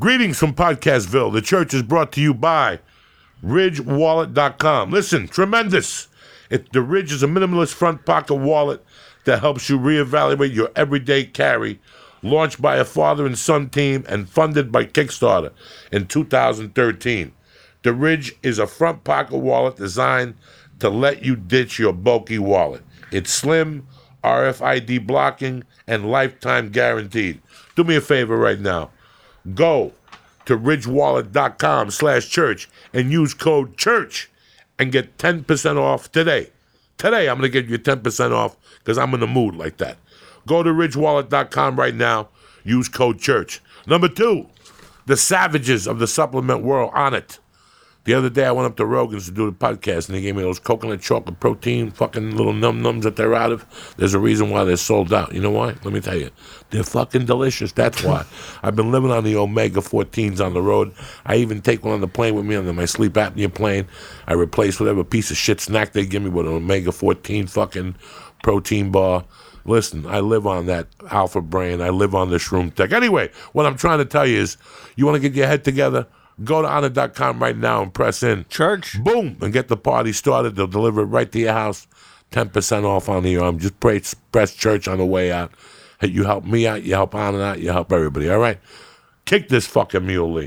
Greetings from Podcastville. The church is brought to you by RidgeWallet.com. Listen, tremendous. The Ridge is a minimalist front pocket wallet that helps you reevaluate your everyday carry, launched by a father and son team and funded by Kickstarter in 2013. The Ridge is a front pocket wallet designed to let you ditch your bulky wallet. It's slim, RFID blocking, and lifetime guaranteed. Do me a favor right now. Go to ridgewallet.com/church and use code CHURCH and get 10% off today. Today, I'm going to give you 10% off because I'm in the mood like that. Go to ridgewallet.com right now. Use code CHURCH. Number 2, the savages of the supplement world on it. The other day, I went up to Rogan's to do the podcast, and they gave me those coconut chocolate protein fucking little num-nums that they're out of. There's a reason why they're sold out. You know why? Let me tell you. They're fucking delicious. That's why. I've been living on the omega-14s on the road. I even take one on the plane with me on my sleep apnea plane. I replace whatever piece of shit snack they give me with an omega-14 fucking protein bar. Listen, I live on that alpha brain. I live on the shroom tech. Anyway, what I'm trying to tell you is, you want to get your head together? Go to honor.com right now and press in. Church. Boom. And get the party started. They'll deliver it right to your house. 10% off on the arm. Just press church on the way out. Hey, you help me out. You help Honor out. You help everybody. All right? Kick this fucking muley.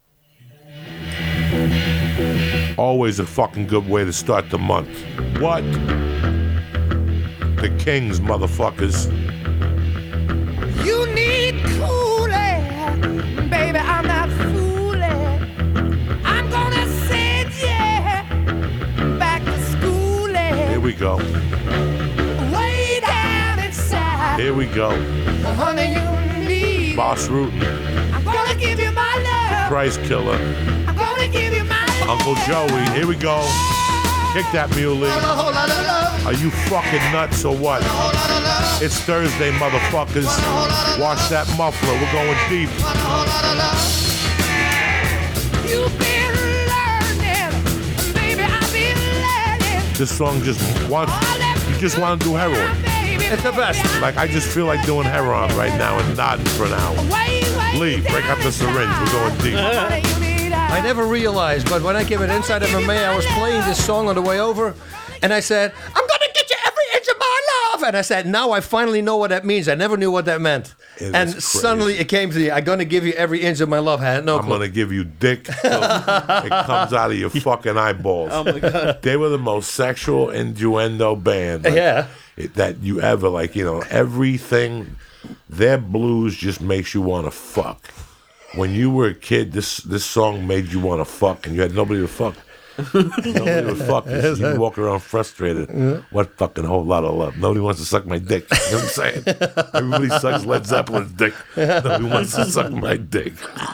Always a fucking good way to start the month. What? The Kings, motherfuckers. You need cool air. Baby, I'm not fooling. I'm gonna send you back to school. Here we go. Way down inside. Here we go. Honey, you need. Boss Rutan. I'm gonna give you my love. Price Killer. I'm gonna give you my love. Uncle Joey. Here we go. Kick that muley. Are you fucking nuts or what? It's Thursday, motherfuckers. Watch that muffler. We're going deep. You've been learning, baby. I've been learning. This song you just want to do heroin. It's the best. Like, I just feel like doing heroin right now and nodding for an hour. Lee, break up the syringe. We're going deep. I never realized, but when I came at Inside MMA, I was playing this song on the way over, and I said, I'm going to get you every inch of my love. And I said, now I finally know what that means. I never knew what that meant. And suddenly it came to me, I'm going to give you every inch of my love. I had no clue. I'm going to give you dick till it comes out of your fucking eyeballs. Oh, my God. They were the most sexual innuendo band that you ever, like, you know, everything. Their blues just makes you want to fuck. When you were a kid, this song made you want to fuck, and you had nobody to fuck. Nobody to fuck. You walk around frustrated. What fucking whole lot of love? Nobody wants to suck my dick. You know what I'm saying? Everybody sucks Led Zeppelin's dick. Nobody wants to suck my dick.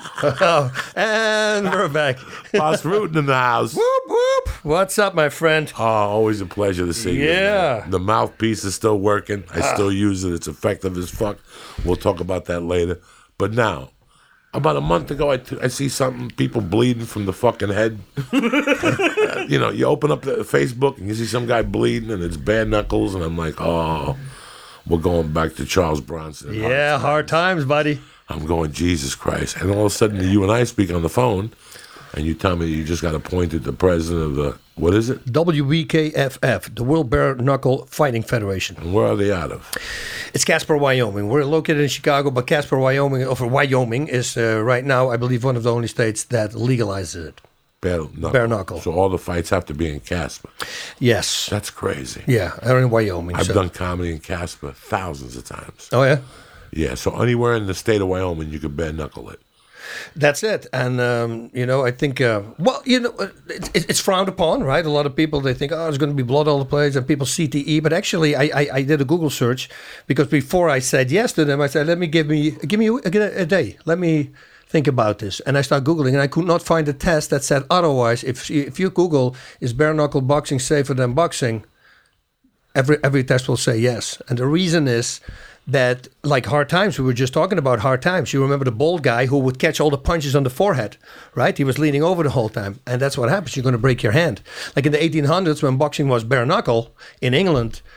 And we're back. Boss Rutan in the house. Whoop, whoop. What's up, my friend? Oh, always a pleasure to see you. Yeah. The mouthpiece is still working. I still use it. It's effective as fuck. We'll talk about that later. But now, about a month ago, I see something, people bleeding from the fucking head. You know, you open up the Facebook and you see some guy bleeding and it's bare knuckles, and I'm like, oh, we're going back to Charles Bronson. Yeah, hard times, buddy. I'm going, Jesus Christ. And all of a sudden, you and I speak on the phone, and you tell me you just got appointed the president of the, what is it? WBKFF, the World Bare Knuckle Fighting Federation. And where are they out of? It's Casper, Wyoming. We're located in Chicago, but Casper, Wyoming is right now, I believe, one of the only states that legalizes it. Bare knuckle. So all the fights have to be in Casper. Yes. That's crazy. Yeah, they're in Wyoming. I've done comedy in Casper thousands of times. Oh, yeah? Yeah, so anywhere in the state of Wyoming, you could bare knuckle it. That's it. And, you know, I think, it's frowned upon, right? A lot of people, they think, oh, there's going to be blood all the place and people CTE. But actually, I did a Google search because before I said yes to them, I said, give me a day. Let me think about this. And I started Googling, and I could not find a test that said otherwise. If you Google, is bare knuckle boxing safer than boxing? Every test will say yes. And the reason is that, like Hard Times, we were just talking about Hard Times. You remember the bald guy who would catch all the punches on the forehead, right? He was leaning over the whole time. And that's what happens. You're going to break your hand. Like in the 1800s, when boxing was bare knuckle in England,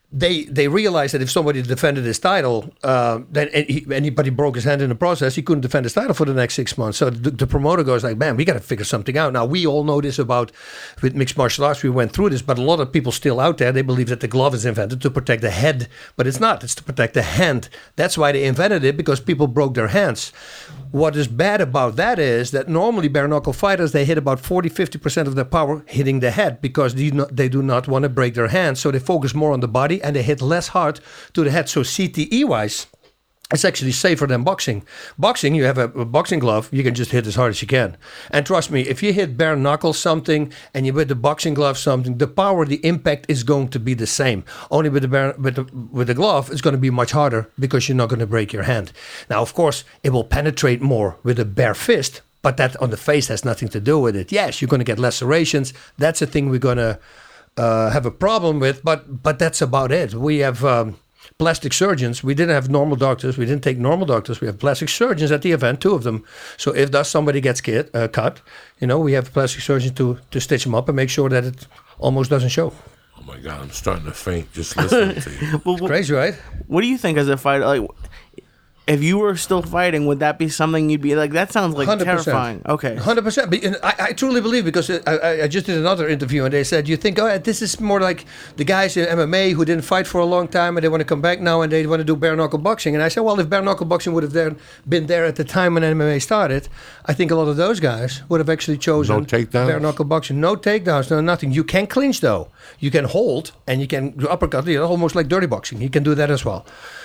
they realized that if somebody defended his title, then anybody broke his hand in the process, he couldn't defend his title for the next 6 months. So the promoter goes like, man, we got to figure something out. Now, we all know this with mixed martial arts. We went through this, but a lot of people still out there, they believe that the glove is invented to protect the head, but it's not. It's to protect the hand. That's why they invented it, because people broke their hands. What is bad about that is that normally bare knuckle fighters, they hit about 40-50% of their power hitting the head, because they do not want to break their hands. So they focus more on the body and they hit less hard to the head. So CTE-wise, it's actually safer than boxing. Boxing, you have a boxing glove, you can just hit as hard as you can. And trust me, if you hit bare knuckle something and you with the boxing glove something, the power, the impact is going to be the same. Only with the glove, it's going to be much harder, because you're not going to break your hand. Now, of course, it will penetrate more with a bare fist, but that on the face has nothing to do with it. Yes, you're going to get lacerations. That's a thing we're going to have a problem with, but that's about it. We have plastic surgeons. We didn't have normal doctors. We didn't take normal doctors. We have plastic surgeons at the event, 2 of them. So if somebody gets cut, we have plastic surgeons to stitch them up and make sure that it almost doesn't show. Oh my God, I'm starting to faint just listening to you. It's crazy, right? What do you think as a fighter? Like, if you were still fighting, would that be something you'd be like, that sounds like 100%. terrifying? Okay. 100%. I truly believe, because I just did another interview and they said, you think, this is more like the guys in MMA who didn't fight for a long time and they want to come back now and they want to do bare knuckle boxing. And I said, well, if bare knuckle boxing would have been there at the time when MMA started, I think a lot of those guys would have actually chosen No takedowns? bare knuckle boxing. No takedowns, no nothing. You can clinch though. You can hold and you can do uppercut, almost like dirty boxing. You can do that as well.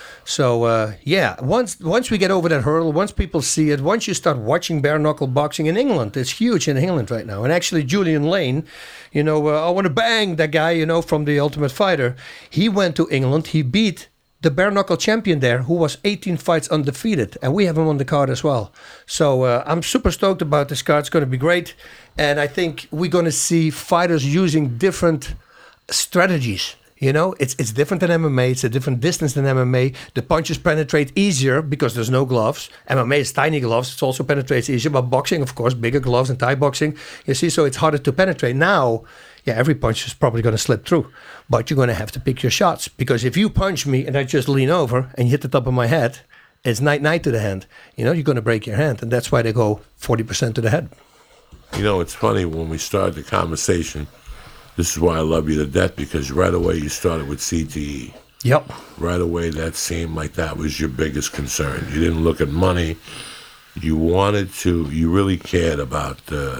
So, once we get over that hurdle, once people see it, once you start watching bare knuckle boxing in England, it's huge in England right now. And actually, Julian Lane, I want to bang that guy, from The Ultimate Fighter. He went to England, he beat the bare knuckle champion there, who was 18 fights undefeated. And we have him on the card as well. So, I'm super stoked about this card. It's going to be great. And I think we're going to see fighters using different strategies. It's different than MMA. It's a different distance than MMA. The punches penetrate easier because there's no gloves. MMA is tiny gloves. It also penetrates easier. But boxing, of course, bigger gloves and Thai boxing. You see, so it's harder to penetrate. Now, every punch is probably going to slip through. But you're going to have to pick your shots. Because if you punch me and I just lean over and you hit the top of my head, it's night-night to the hand. You're going to break your hand. And that's why they go 40% to the head. It's funny, when we started the conversation, this is why I love you to death, because right away you started with CTE. Yep. Right away that seemed like that was your biggest concern. You didn't look at money. You really cared about...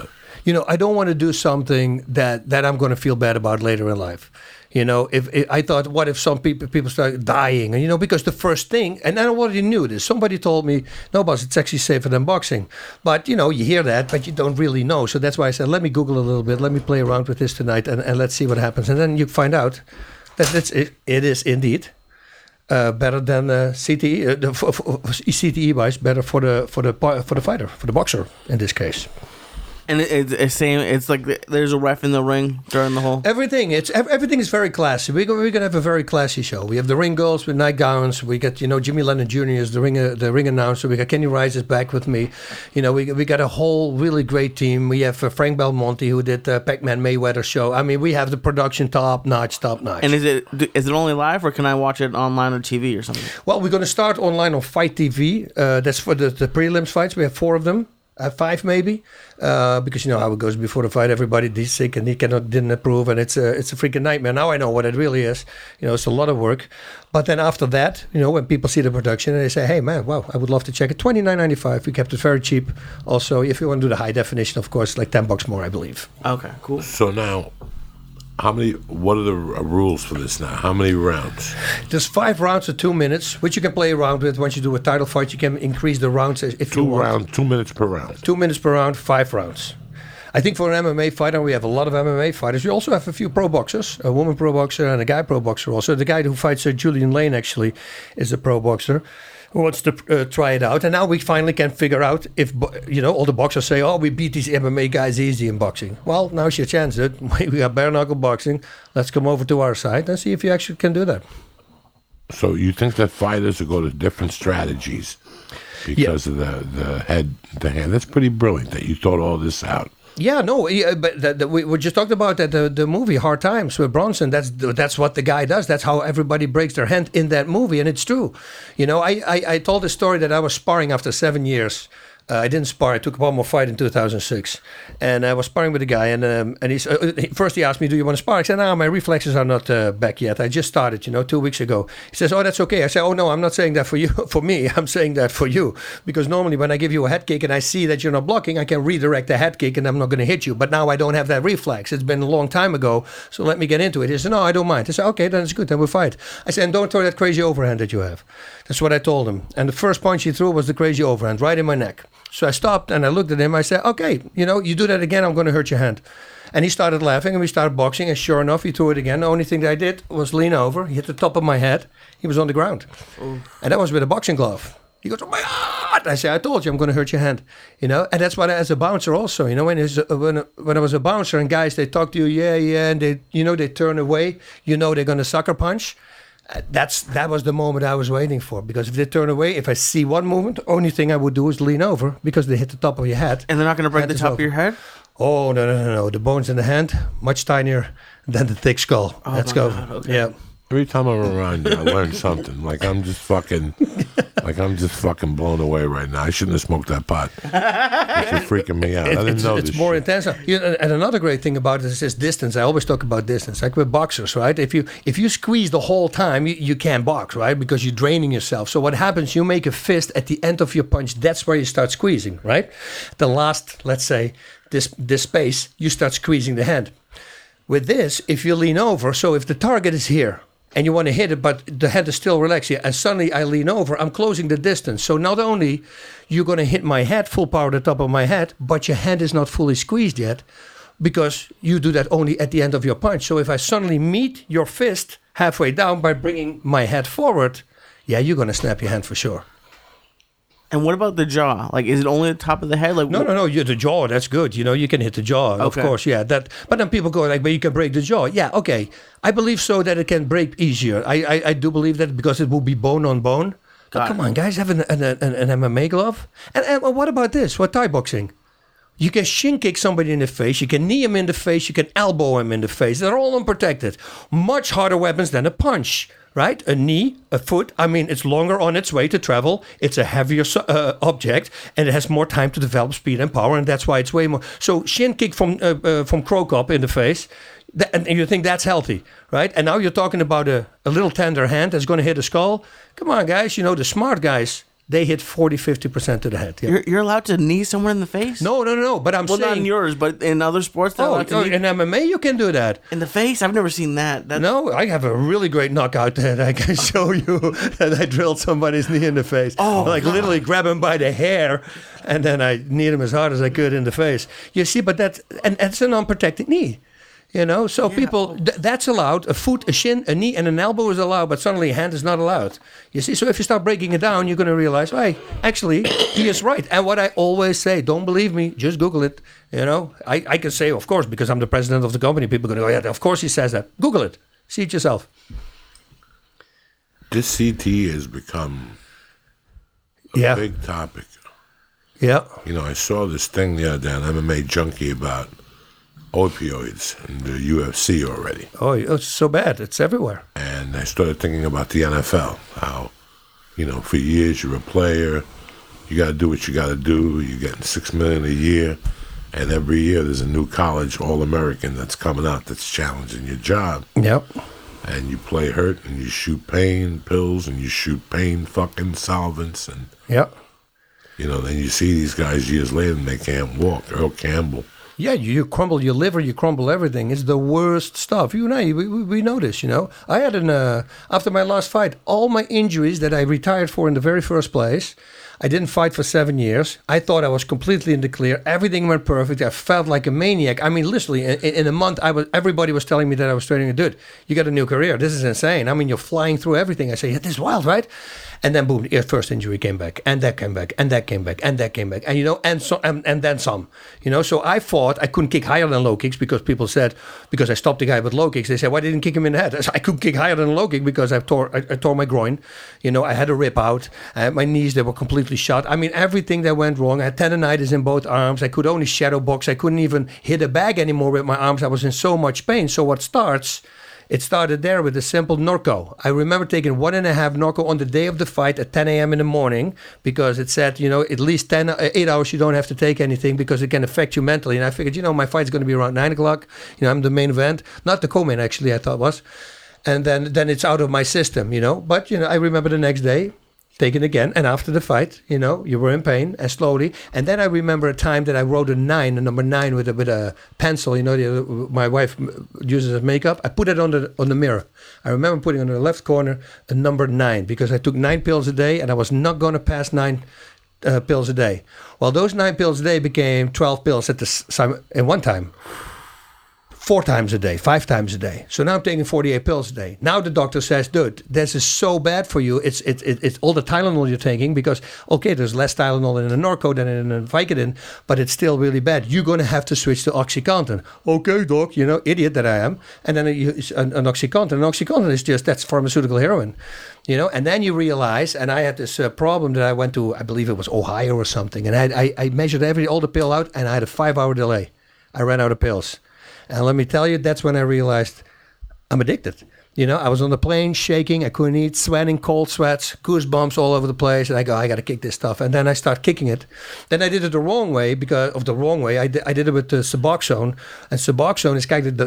I don't want to do something that I'm going to feel bad about later in life. If I thought, what if some people start dying? And, because the first thing, and I already knew this, somebody told me, no, boss, it's actually safer than boxing. But, you hear that, but you don't really know. So that's why I said, let me Google a little bit. Let me play around with this tonight and let's see what happens. And then you find out that it is indeed better than CTE. CTE-wise, better for the fighter, for the boxer in this case. And it's same. It's like there's a ref in the ring during the whole. Everything is very classy. We're gonna have a very classy show. We have the ring girls with nightgowns. We got Jimmy Lennon Jr. is the ring announcer. We got Kenny Rice is back with me. We got a whole really great team. We have Frank Belmonte who did the Pac-Man Mayweather show. I mean, we have the production top notch. And is it only live, or can I watch it online or TV or something? Well, we're gonna start online on Fight TV. That's for the prelims fights. We have 4 of them. 5 maybe, because how it goes before the fight. Everybody's sick and he didn't approve, and it's a freaking nightmare. Now I know what it really is. It's a lot of work. But then after that, when people see the production and they say, "Hey man, wow, I would love to check it." $29.95. We kept it very cheap. Also, if you want to do the high definition, of course, like $10 more, I believe. Okay, cool. So now, what are the rules for this now? How many rounds? There's 5 rounds of 2 minutes, which you can play around with. Once you do a title fight, you can increase the rounds if you want. 2 minutes per round. 2 minutes per round, 5 rounds. I think for an MMA fighter, we have a lot of MMA fighters. We also have a few pro boxers, a woman pro boxer and a guy pro boxer also. The guy who fights Julian Lane actually is a pro boxer who wants to try it out. And now we finally can figure out if, all the boxers say, oh, we beat these MMA guys easy in boxing. Well, now's your chance, dude. We got bare knuckle boxing. Let's come over to our side and see if you actually can do that. So you think that fighters will go to different strategies because of the hand? That's pretty brilliant that you thought all this out. Yeah, no, but we just talked about that the movie Hard Times with Bronson. That's what the guy does. That's how everybody breaks their hand in that movie, and it's true. You know, I told the story that I was sparring after 7 years. I didn't spar. I took one more fight in 2006, and I was sparring with a guy. And first he asked me, "Do you want to spar?" I said, "No, my reflexes are not back yet. I just started, 2 weeks ago." He says, "Oh, that's okay." I said, "Oh no, I'm not saying that for you, for me. I'm saying that for you, because normally when I give you a head kick and I see that you're not blocking, I can redirect the head kick and I'm not going to hit you. But now I don't have that reflex. It's been a long time ago, so let me get into it." He said, "No, I don't mind." I said, "Okay, then it's good. Then we'll fight." I said, "And don't throw that crazy overhand that you have." That's what I told him. And the first punch he threw was the crazy overhand right in my neck. So I stopped and I looked at him. I said, "Okay, you do that again, I'm going to hurt your hand." And he started laughing and we started boxing. And sure enough, he threw it again. The only thing that I did was lean over. He hit the top of my head. He was on the ground. Ooh. And that was with a boxing glove. He goes, "Oh my God!" I said, "I told you I'm going to hurt your hand." And that's what as a bouncer also, when I was a bouncer and guys, they talk to you, yeah, and they turn away, they're going to sucker punch. That was the moment I was waiting for, because if they turn away, if I see one movement, the only thing I would do is lean over, because they hit the top of your head. And they're not going to break the top of your head? Oh, no. The bones in the hand, much tinier than the thick skull. Oh, Let's go. God, okay. Yeah. Every time I'm around you, I learn something. Like I'm just fucking blown away right now. I shouldn't have smoked that pot. It's freaking me out. I didn't know this. It's more shit. intense. And another great thing about it is distance. I always talk about distance, like with boxers, right? If you squeeze the whole time, you can't box, right? Because you're draining yourself. So what happens? You make a fist at the end of your punch. That's where you start squeezing, right? The last, let's say, this space, you start squeezing the hand. With this, if you lean over, so if the target is here, and you want to hit it, but the head is still relaxed here, and suddenly I lean over, I'm closing the distance. So not only you're going to hit my head, full power at the top of my head, but your hand is not fully squeezed yet, because you do that only at the end of your punch. So if I suddenly meet your fist halfway down by bringing my head forward, yeah, you're going to snap your hand for sure. And what about the jaw? Like, is it only the top of the head? Like, No. The jaw, that's good. You can hit the jaw, okay. Of course, yeah. But then people go like, but you can break the jaw. Yeah, okay. I believe so that it can break easier. I do believe that, because it will be bone on bone. Come on, guys, have an MMA glove. And what about this? What Thai boxing? You can shin kick somebody in the face. You can knee him in the face. You can elbow him in the face. They're all unprotected. Much harder weapons than a punch. Right? A knee, a foot, it's longer on its way to travel. It's a heavier object, and it has more time to develop speed and power, and that's why it's way more. So shin kick from Crow Cop in the face, and you think that's healthy, right? And now you're talking about a little tender hand that's going to hit a skull. Come on, guys. The smart guys, they hit 40-50% to the head. Yeah. You're allowed to knee someone in the face? No. But I'm saying... Well, not in yours, but in other sports, they're allowed to knee... in MMA, you can do that. In the face? I've never seen that. No, I have a really great knockout that I can show you, that I drilled somebody's knee in the face. Oh, literally grab him by the hair, and then I kneed him as hard as I could in the face. You see, but that's an unprotected knee. So yeah. People, that's allowed. A foot, a shin, a knee, and an elbow is allowed, but suddenly a hand is not allowed. You see, so if you start breaking it down, you're going to realize, hey, actually, he is right. And what I always say, don't believe me, just Google it. I can say, of course, because I'm the president of the company, people are going to go, yeah, of course he says that. Google it. See it yourself. This CTE has become a big topic. Yeah. I saw this thing the other day on MMA Junkie about opioids in the UFC already. Oh, it's so bad. It's everywhere. And I started thinking about the NFL. How, for years you're a player. You got to do what you got to do. You're getting $6 million a year. And every year there's a new college All-American that's coming out that's challenging your job. Yep. And you play hurt and you shoot pain pills and you shoot pain fucking solvents. And, yep. Then you see these guys years later and they can't walk. Earl Campbell. Yeah, you crumble your liver, you crumble everything. It's the worst stuff. You and I, we know this, I had after my last fight, all my injuries that I retired for in the very first place, I didn't fight for 7 years. I thought I was completely in the clear. Everything went perfect. I felt like a maniac. Literally, in a month, everybody was telling me that I was training a dude. You got a new career. This is insane. You're flying through everything. I say, yeah, this is wild, right? And then boom, the first injury came back, and that came back, and that came back, and that came back, and then some. So I fought. I couldn't kick higher than low kicks because people said, because I stopped the guy with low kicks, they said, why didn't you kick him in the head? I said, I couldn't kick higher than a low kick because I tore my groin. I had a rip out. My knees, they were completely completely shot. I mean, everything that went wrong. I had tendonitis in both arms. I could only shadow box. I couldn't even hit a bag anymore with my arms. I was in so much pain. So it started there with a simple Norco. I remember taking 1.5 Norco on the day of the fight at 10 a.m. in the morning because it said, at least 8 hours you don't have to take anything because it can affect you mentally. And I figured, my fight's going to be around 9 o'clock. I'm the main event. Not the co-main, actually, I thought was. And then it's out of my system, But, I remember the next day, take it again. And after the fight, you were in pain and slowly. And then I remember a time that I wrote a number 9 with a pencil, my wife uses as makeup. I put it on the mirror. I remember putting on the left corner a number 9 because I took 9 pills a day and I was not going to pass 9 pills a day. Well, those 9 pills a day became 12 pills at one time. 4 times a day, 5 times a day. So now I'm taking 48 pills a day. Now the doctor says, dude, this is so bad for you. It's all the Tylenol you're taking because, okay, there's less Tylenol in a Norco than in a Vicodin, but it's still really bad. You're going to have to switch to OxyContin. Okay, doc, idiot that I am. And then an OxyContin. And OxyContin is that's pharmaceutical heroin. And then you realize, and I had this problem that I went to, I believe it was Ohio or something, and I measured all the pill out, and I had a 5-hour delay. I ran out of pills. And let me tell you, that's when I realized I'm addicted. I was on the plane shaking. I couldn't eat, sweating, cold sweats, goosebumps all over the place. And I go, I got to kick this stuff. And then I start kicking it. Then I did it the wrong way I did it with the Suboxone. And Suboxone is kind of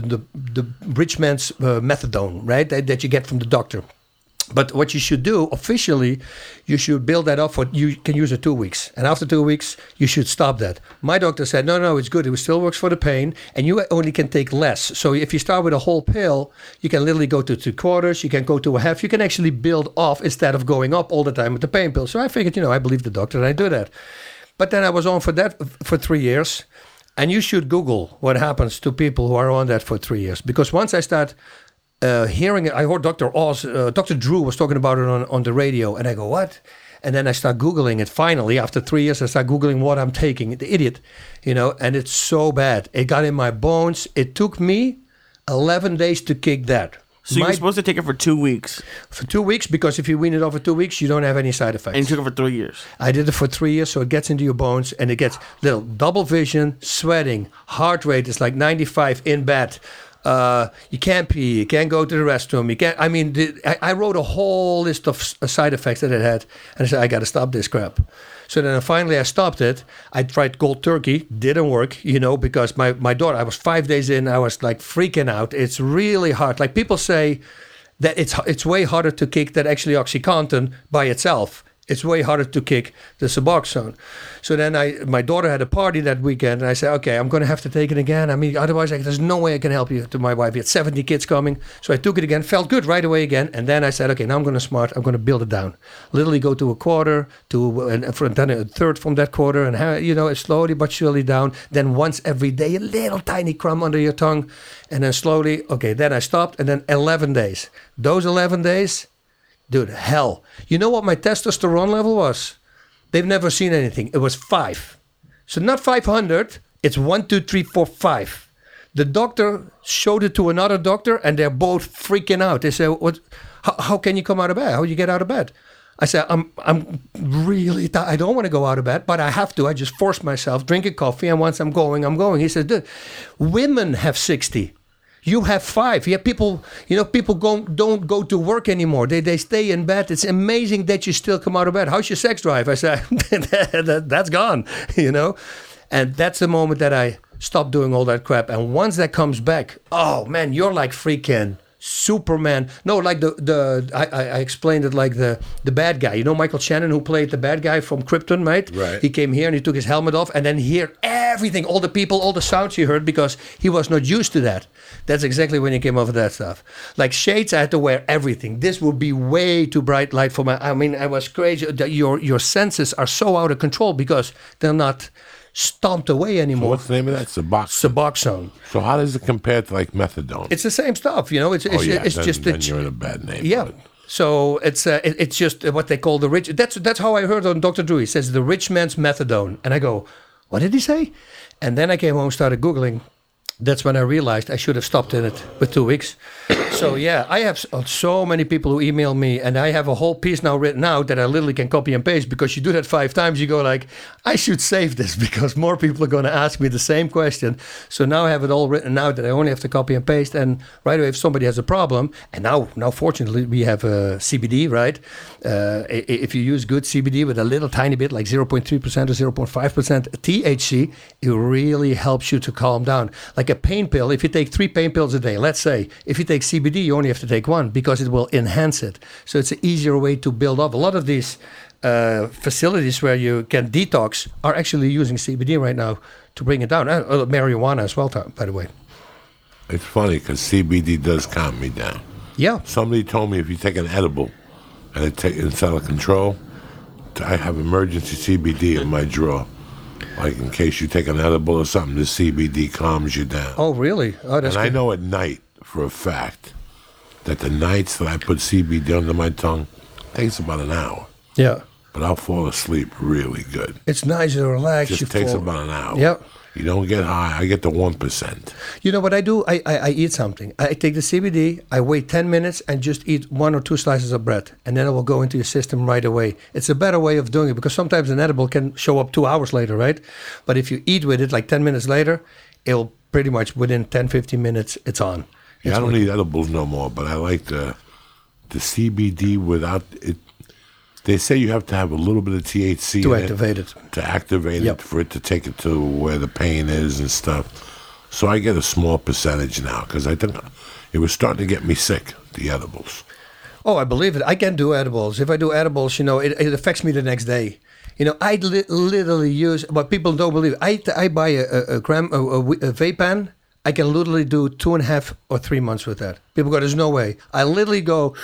the rich man's methadone, right? That you get from the doctor. But what you should do, officially, you should build that up you can use it 2 weeks. And after 2 weeks, you should stop that. My doctor said, no, it's good. It still works for the pain. And you only can take less. So if you start with a whole pill, you can literally go to 3/4. You can go to a half. You can actually build off instead of going up all the time with the pain pill. So I figured, I believe the doctor and I do that. But then I was on for that for 3 years. And you should Google what happens to people who are on that for 3 years. Because once I start hearing it, I heard Dr. Drew was talking about it on the radio, and I go, what? And then I start Googling it. Finally, after 3 years, I start Googling what I'm taking. The idiot, and it's so bad. It got in my bones. It took me 11 days to kick that. So you're supposed to take it for 2 weeks? For 2 weeks, because if you wean it off for 2 weeks, you don't have any side effects. And you took it for 3 years? I did it for 3 years, so it gets into your bones, and it gets little double vision, sweating, heart rate is like 95 in bed. You can't pee, you can't go to the restroom, you can't, I wrote a whole list of side effects that it had, and I said, I got to stop this crap. So then finally I stopped it. I tried cold turkey, didn't work, because my daughter, I was 5 days in, I was like freaking out. It's really hard. Like people say that it's way harder to kick than actually OxyContin by itself. It's way harder to kick the Suboxone. So then my daughter had a party that weekend, and I said, okay, I'm going to have to take it again. Otherwise, there's no way I can help you. To my wife, we had 70 kids coming. So I took it again, felt good right away again. And then I said, okay, now I'm going to build it down. Literally go to a quarter, then a third from that quarter, and slowly but surely down. Then once every day, a little tiny crumb under your tongue. And then slowly, okay, then I stopped. And then 11 days. Those 11 days, dude, hell. You know what my testosterone level was? They've never seen anything. It was 5. So not 500. It's 1, 2, 3, 4, 5. The doctor showed it to another doctor, and they're both freaking out. They say, "What? How can you come out of bed? How do you get out of bed?" I said, I'm really tired. I don't want to go out of bed, but I have to. I just force myself, drinking coffee, and once I'm going, I'm going. He said, dude, women have 60. You have 5. Yeah, people don't go to work anymore. They stay in bed. It's amazing that you still come out of bed. How's your sex drive? I said, that's gone, And that's the moment that I stopped doing all that crap. And once that comes back, oh man, you're like freaking Superman. No, like I explained it like the bad guy. Michael Shannon, who played the bad guy from Krypton, right? He came here and he took his helmet off, and then hear everything, all the people, all the sounds he heard, because he was not used to that. That's exactly when he came over that stuff. Like shades, I had to wear everything. This would be way too bright light for I was crazy. Your senses are so out of control because they're not stomped away anymore. So what's the name of that? Suboxone. So how does it compare to like methadone? It's the same stuff, It's just then you're in a bad name. Yeah. So it's just what they call the rich. That's how I heard on Dr. Drew. He says the rich man's methadone, and I go, what did he say? And then I came home, started Googling that's when I realized I should have stopped in it with 2 weeks. So yeah, I have so many people who email me, and I have a whole piece now written out that I literally can copy and paste, because you do that 5 times, you go like, I should save this because more people are going to ask me the same question. So now I have it all written out that I only have to copy and paste, and right away if somebody has a problem, and now fortunately we have CBD, right? If you use good CBD with a little tiny bit, like 0.3% or 0.5% THC, it really helps you to calm down. Like a pain pill, if you take 3 pain pills a day, let's say, if you take CBD, you only have to take 1 because it will enhance it. So it's an easier way to build up. A lot of these facilities where you can detox are actually using CBD right now to bring it down. Marijuana as well, by the way. It's funny because CBD does calm me down. Yeah. Somebody told me if you take an edible and it's out of control, I have emergency CBD in my drawer. Like in case you take an edible or something, the CBD calms you down. Oh, really? Oh, that's And I good. know at night for a fact that the nights that I put CBD under my tongue, it takes about an hour. Yeah. But I'll fall asleep really good. It's nice to relax. It just takes about an hour. Yep. You don't get high. I get the 1%. You know what I do? I eat something. I take the CBD, I wait 10 minutes and just eat 1 or 2 slices of bread. And then it will go into your system right away. It's a better way of doing it because sometimes an edible can show up 2 hours later, right? But if you eat with it like 10 minutes later, it'll pretty much within 10, 15 minutes, it's on. Yeah, I don't need edibles no more, but I like the CBD without it. They say you have to have a little bit of THC To in activate it. to activate Yep. it for it to take it to where the pain is and stuff. So I get a small percentage now because I think it was starting to get me sick, the edibles. Oh, I believe it. I can do edibles. If I do edibles, it affects me the next day. I literally use, but people don't believe it. I buy a vape pen. I can literally do 2.5 or 3 months with that. People go, there's no way. I literally go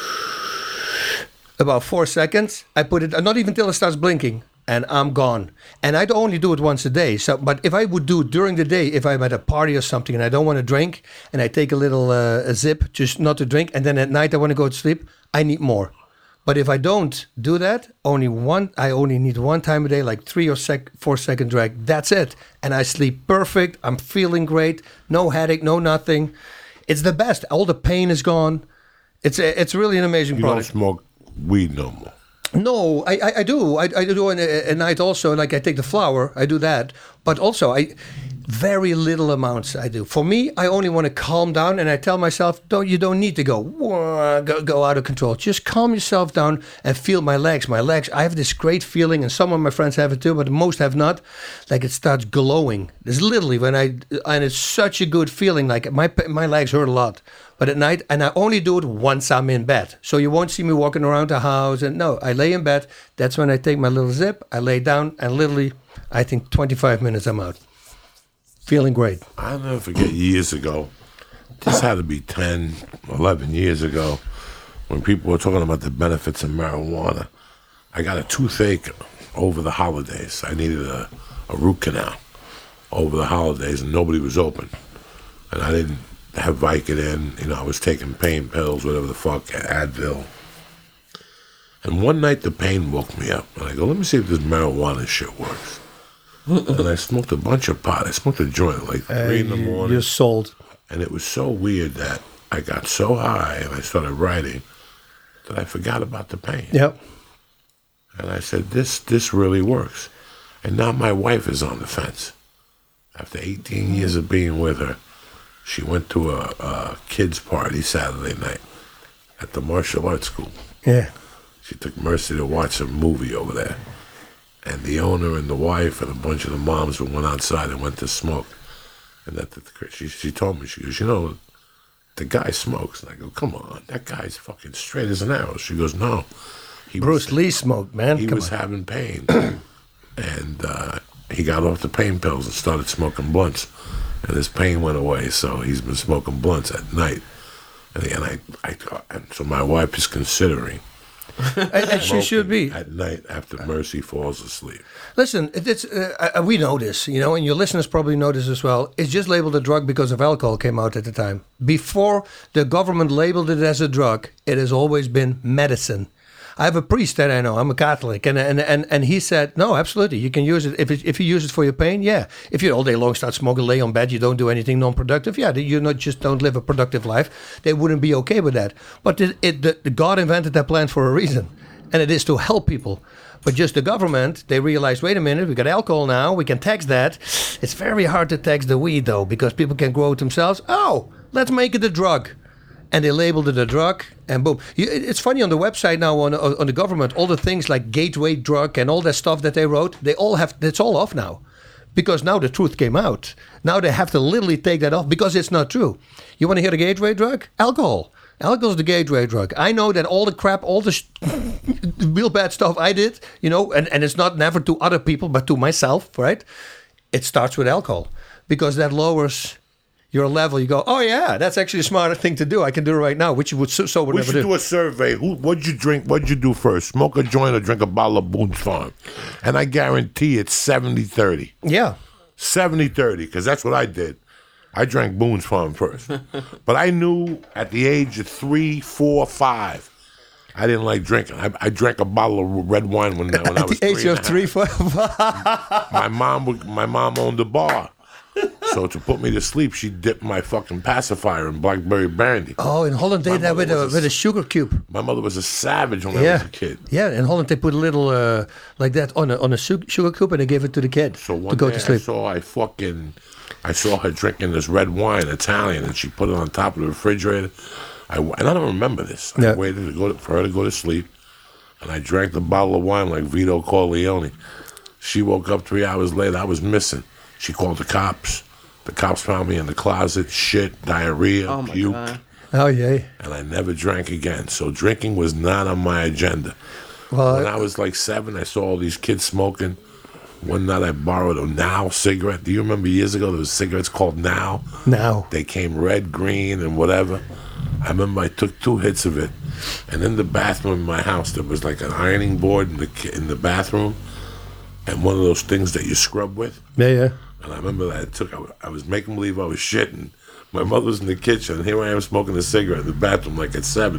about 4 seconds. I put it, not even till it starts blinking, and I'm gone. And I'd only do it once a day. So, but if I would do it during the day, if I'm at a party or something and I don't want to drink, and I take a little a zip, just not to drink, and then at night I want to go to sleep, I need more. But if I don't do that, I only need 1 time a day, like 3 or 4 second drag. That's it. And I sleep perfect. I'm feeling great. No headache, no nothing. It's the best. All the pain is gone. It's really an amazing You don't product. smoke weed no more. No, I do. I do at night also. Like I take the flower, I do that. But also, very little amounts I do. For me, I only want to calm down, and I tell myself, you don't need to go out of control. Just calm yourself down and feel my legs. My legs, I have this great feeling, and some of my friends have it too, but most have not. Like it starts glowing. It's literally and it's such a good feeling. Like my legs hurt a lot. But at night, and I only do it once I'm in bed. So you won't see me walking around the house. And no, I lay in bed. That's when I take my little zip. I lay down, and literally, I think 25 minutes I'm out. Feeling great. I'll never forget years ago. This had to be 10, 11 years ago when people were talking about the benefits of marijuana. I got a toothache over the holidays. I needed a root canal over the holidays, and nobody was open. And I didn't have Vicodin. I was taking pain pills, whatever the fuck, Advil. And one night the pain woke me up. And I go, let me see if this marijuana shit works. And I smoked a bunch of pot. I smoked a joint at like 3 in the morning. You're sold. And it was so weird that I got so high and I started writing that I forgot about the pain. Yep. And I said, this really works. And now my wife is on the fence. After 18 years of being with her, she went to a kids' party Saturday night at the martial arts school. Yeah. She took Mercy to watch a movie over there. And the owner and the wife and a bunch of the moms went outside and went to smoke. And she told me, she goes, the guy smokes. And I go, come on, that guy's fucking straight as an arrow. She goes, no. Bruce Lee smoked, man. He was having pain. And he got off the pain pills and started smoking blunts. And his pain went away, so he's been smoking blunts at night. And so my wife is considering And she should be. at night after Mercy falls asleep. Listen, we know this, and your listeners probably know this as well. It's just labeled a drug because of alcohol came out at the time. Before the government labeled it as a drug, it has always been medicine. I have a priest that I know. I'm a Catholic, and he said, no, absolutely, you can use it if you use it for your pain. Yeah, if you all day long start smoking, lay on bed, you don't do anything non-productive. Yeah, you not just don't live a productive life. They wouldn't be okay with that. But the God invented that plant for a reason, and it is to help people. But just the government, they realized, wait a minute, we got alcohol now, we can tax that. It's very hard to tax the weed, though, because people can grow it themselves. Oh, let's make it a drug. And they labeled it a drug, and boom. It's funny, on the website now, on the government, all the things like gateway drug and all that stuff that they wrote, it's all off now. Because now the truth came out. Now they have to literally take that off because it's not true. You want to hear the gateway drug? Alcohol. Alcohol is the gateway drug. I know that all the crap, all the real bad stuff I did, and it's not never to other people, but to myself, right? It starts with alcohol because that lowers your level. You go, oh yeah, that's actually a smarter thing to do. I can do it right now, which you would so would We never should do. do a survey. What'd you drink? What'd you do first? Smoke a joint or drink a bottle of Boone's Farm? And I guarantee it's 70-30. Yeah. 70-30, because that's what I did. I drank Boone's Farm first. But I knew at the age of 3, 4, 5, I didn't like drinking. I drank a bottle of red wine when I was At the age 3 of and a 3, 4. my mom owned a bar. So to put me to sleep, she dipped my fucking pacifier in blackberry brandy. Oh, in Holland they did that mother with was a sugar cube. My mother was a savage when I Yeah, was a kid. yeah. In Holland they put a little like that on a sugar cube and they gave it to the kid So to one go day to sleep. I saw her drinking this red wine, Italian, and she put it on top of the refrigerator. And I don't remember this. I Yeah. waited for her to go to sleep, and I drank the bottle of wine like Vito Corleone. She woke up 3 hours later. I was missing. She called the cops. The cops found me in the closet, shit, diarrhea, Oh my puke, God. Oh yeah. and I never drank again. So drinking was not on my agenda. Well, When I was like 7, I saw all these kids smoking. One night I borrowed a Now cigarette. Do you remember years ago there was cigarettes called Now? now. They came red, green, and whatever. I remember I took 2 hits of it, and in the bathroom in my house there was like an ironing board in the bathroom, and one of those things that you scrub with. Yeah. And I remember that I was making believe I was shitting. My mother was in the kitchen, and here I am smoking a cigarette in the bathroom like at 7.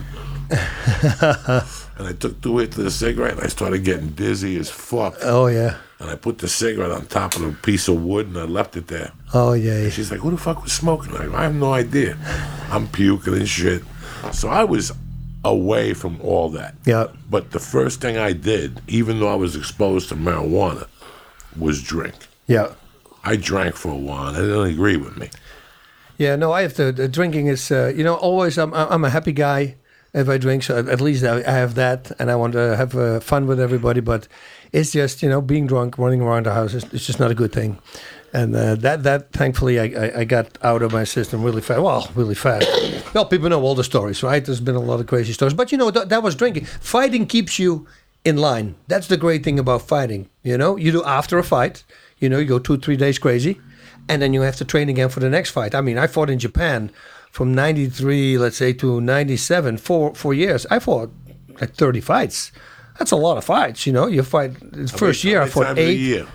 And I took 2 hits of the cigarette, and I started getting dizzy as fuck. Oh yeah. And I put the cigarette on top of a piece of wood, and I left it there. Oh yeah. She's like, who the fuck was smoking? I have no idea. I'm puking and shit. So I was away from all that. Yeah. But the first thing I did, even though I was exposed to marijuana, was drink. Yeah. I drank for a while, and they didn't agree with me. Yeah, no, I have to. The drinking is, always. I'm a happy guy if I drink. So at least I have that, and I want to have fun with everybody. But it's just, being drunk, running around the house, it's just not a good thing. And that thankfully I got out of my system really fast. Well, really fast. Well, people know all the stories, right? There's been a lot of crazy stories, but that was drinking. Fighting keeps you in line. That's the great thing about fighting. You do after a fight. You go 2-3 days crazy, and then you have to train again for the next fight. I mean, I fought in Japan from 93, let's say, to 97, 4 years. I fought like 30 fights. That's a lot of fights, You fight the first year, I fought 8. Year?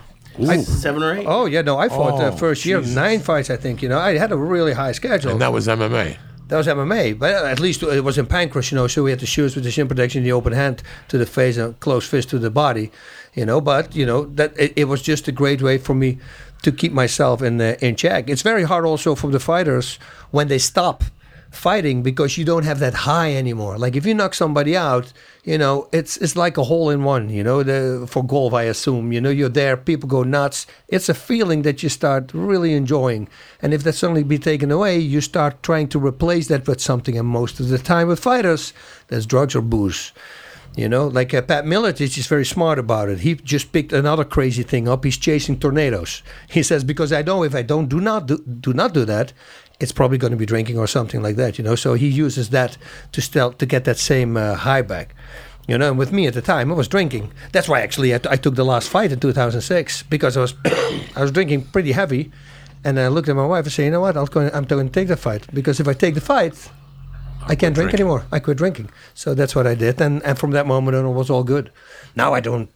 7 or 8? Oh, yeah, no, I fought the first year, Jesus. 9 fights, I think. I had a really high schedule. And that was MMA. That was MMA, but at least it was in pancreas, so we had the shoes with the shin protection, the open hand to the face and close fist to the body, but, that it was just a great way for me to keep myself in check. It's very hard also for the fighters when they stop fighting because you don't have that high anymore. Like if you knock somebody out, it's like a hole in one, for golf, I assume, you're there, people go nuts. It's a feeling that you start really enjoying. And if that suddenly be taken away, you start trying to replace that with something. And most of the time with fighters, that's drugs or booze. Like Pat Miletich is very smart about it. He just picked another crazy thing up. He's chasing tornadoes. He says, because I know if I do not do that, it's probably going to be drinking or something like that, So he uses that to get that same high back. And with me at the time, I was drinking. That's why actually I took the last fight in 2006 because I was drinking pretty heavy, and I looked at my wife and said, you know what, I'm going to take the fight because if I take the fight, I can't drink anymore. I quit drinking. So that's what I did, and from that moment on, it was all good. Now I don't,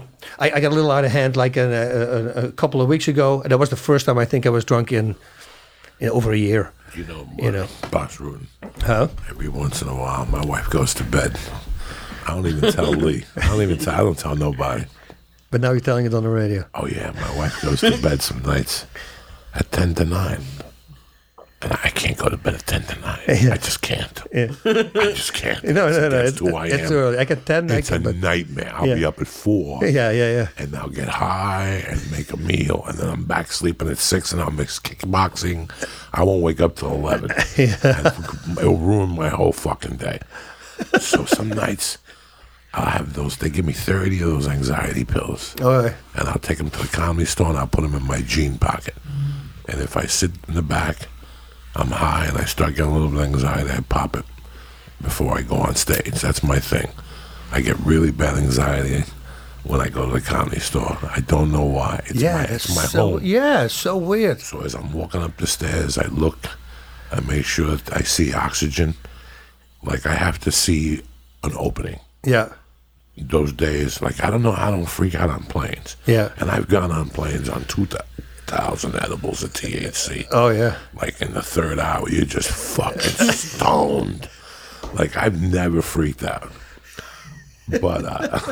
I got a little out of hand like a couple of weeks ago, and that was the first time I think I was drunk in over a year. Boss Rudin. Huh? Every once in a while, my wife goes to bed, I don't even tell Lee. I don't tell nobody. But now you're telling it on the radio. Oh yeah, my wife goes to bed some nights at 10 to 9. And I can't go to bed at 10 to 9. Yeah. I just can't. Yeah. I just can't. No. That's who I It's am. early. I get 10. It's I a can, but nightmare. I'll Yeah. be up at 4. yeah. And I'll get high and make a meal. And then I'm back sleeping at 6 and I'll mix kickboxing. I won't wake up till 11. And it'll ruin my whole fucking day. So some nights I'll have those. They give me 30 of those anxiety pills. All right. And I'll take them to the Comedy Store and I'll put them in my jean pocket. And if I sit in the back, I'm high and I start getting a little bit of anxiety, I pop it before I go on stage. That's my thing. I get really bad anxiety when I go to the Comedy Store. I don't know why. It's my so, home. Yeah, it's so weird. So as I'm walking up the stairs, I look, I make sure that I see oxygen. Like I have to see an opening. Yeah. Those days, like I don't freak out on planes. Yeah. And I've gone on planes on 2,000 edibles of THC. Oh, yeah. Like in the third hour, you're just fucking stoned. Like I've never freaked out. But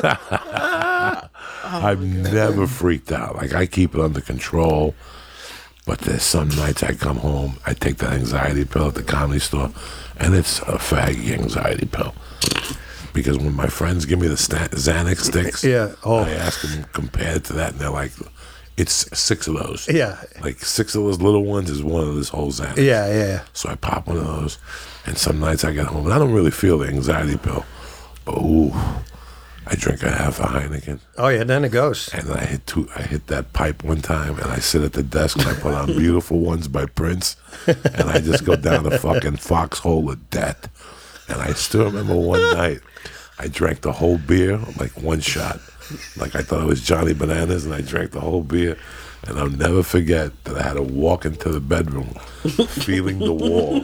I've never freaked out. Like I keep it under control. But there's some nights I come home, I take that anxiety pill at the Comedy Store, and it's a faggy anxiety pill. Because when my friends give me the Xanax sticks, Yeah. Oh. I ask them compared to that, and they're like, it's 6 of those. Yeah. Like 6 of those little ones is one of this whole Xanax. Yeah. So I pop one of those, and some nights I get home, and I don't really feel the anxiety pill. But ooh, I drink a half a Heineken, Oh, yeah, then it goes. and I hit that pipe one time, and I sit at the desk and I put on Beautiful Ones by Prince, and I just go down the fucking foxhole of death. And I still remember one night, I drank the whole beer, like one shot. Like I thought it was Johnny Bananas, and I drank the whole beer. And I'll never forget that I had to walk into the bedroom feeling the wall.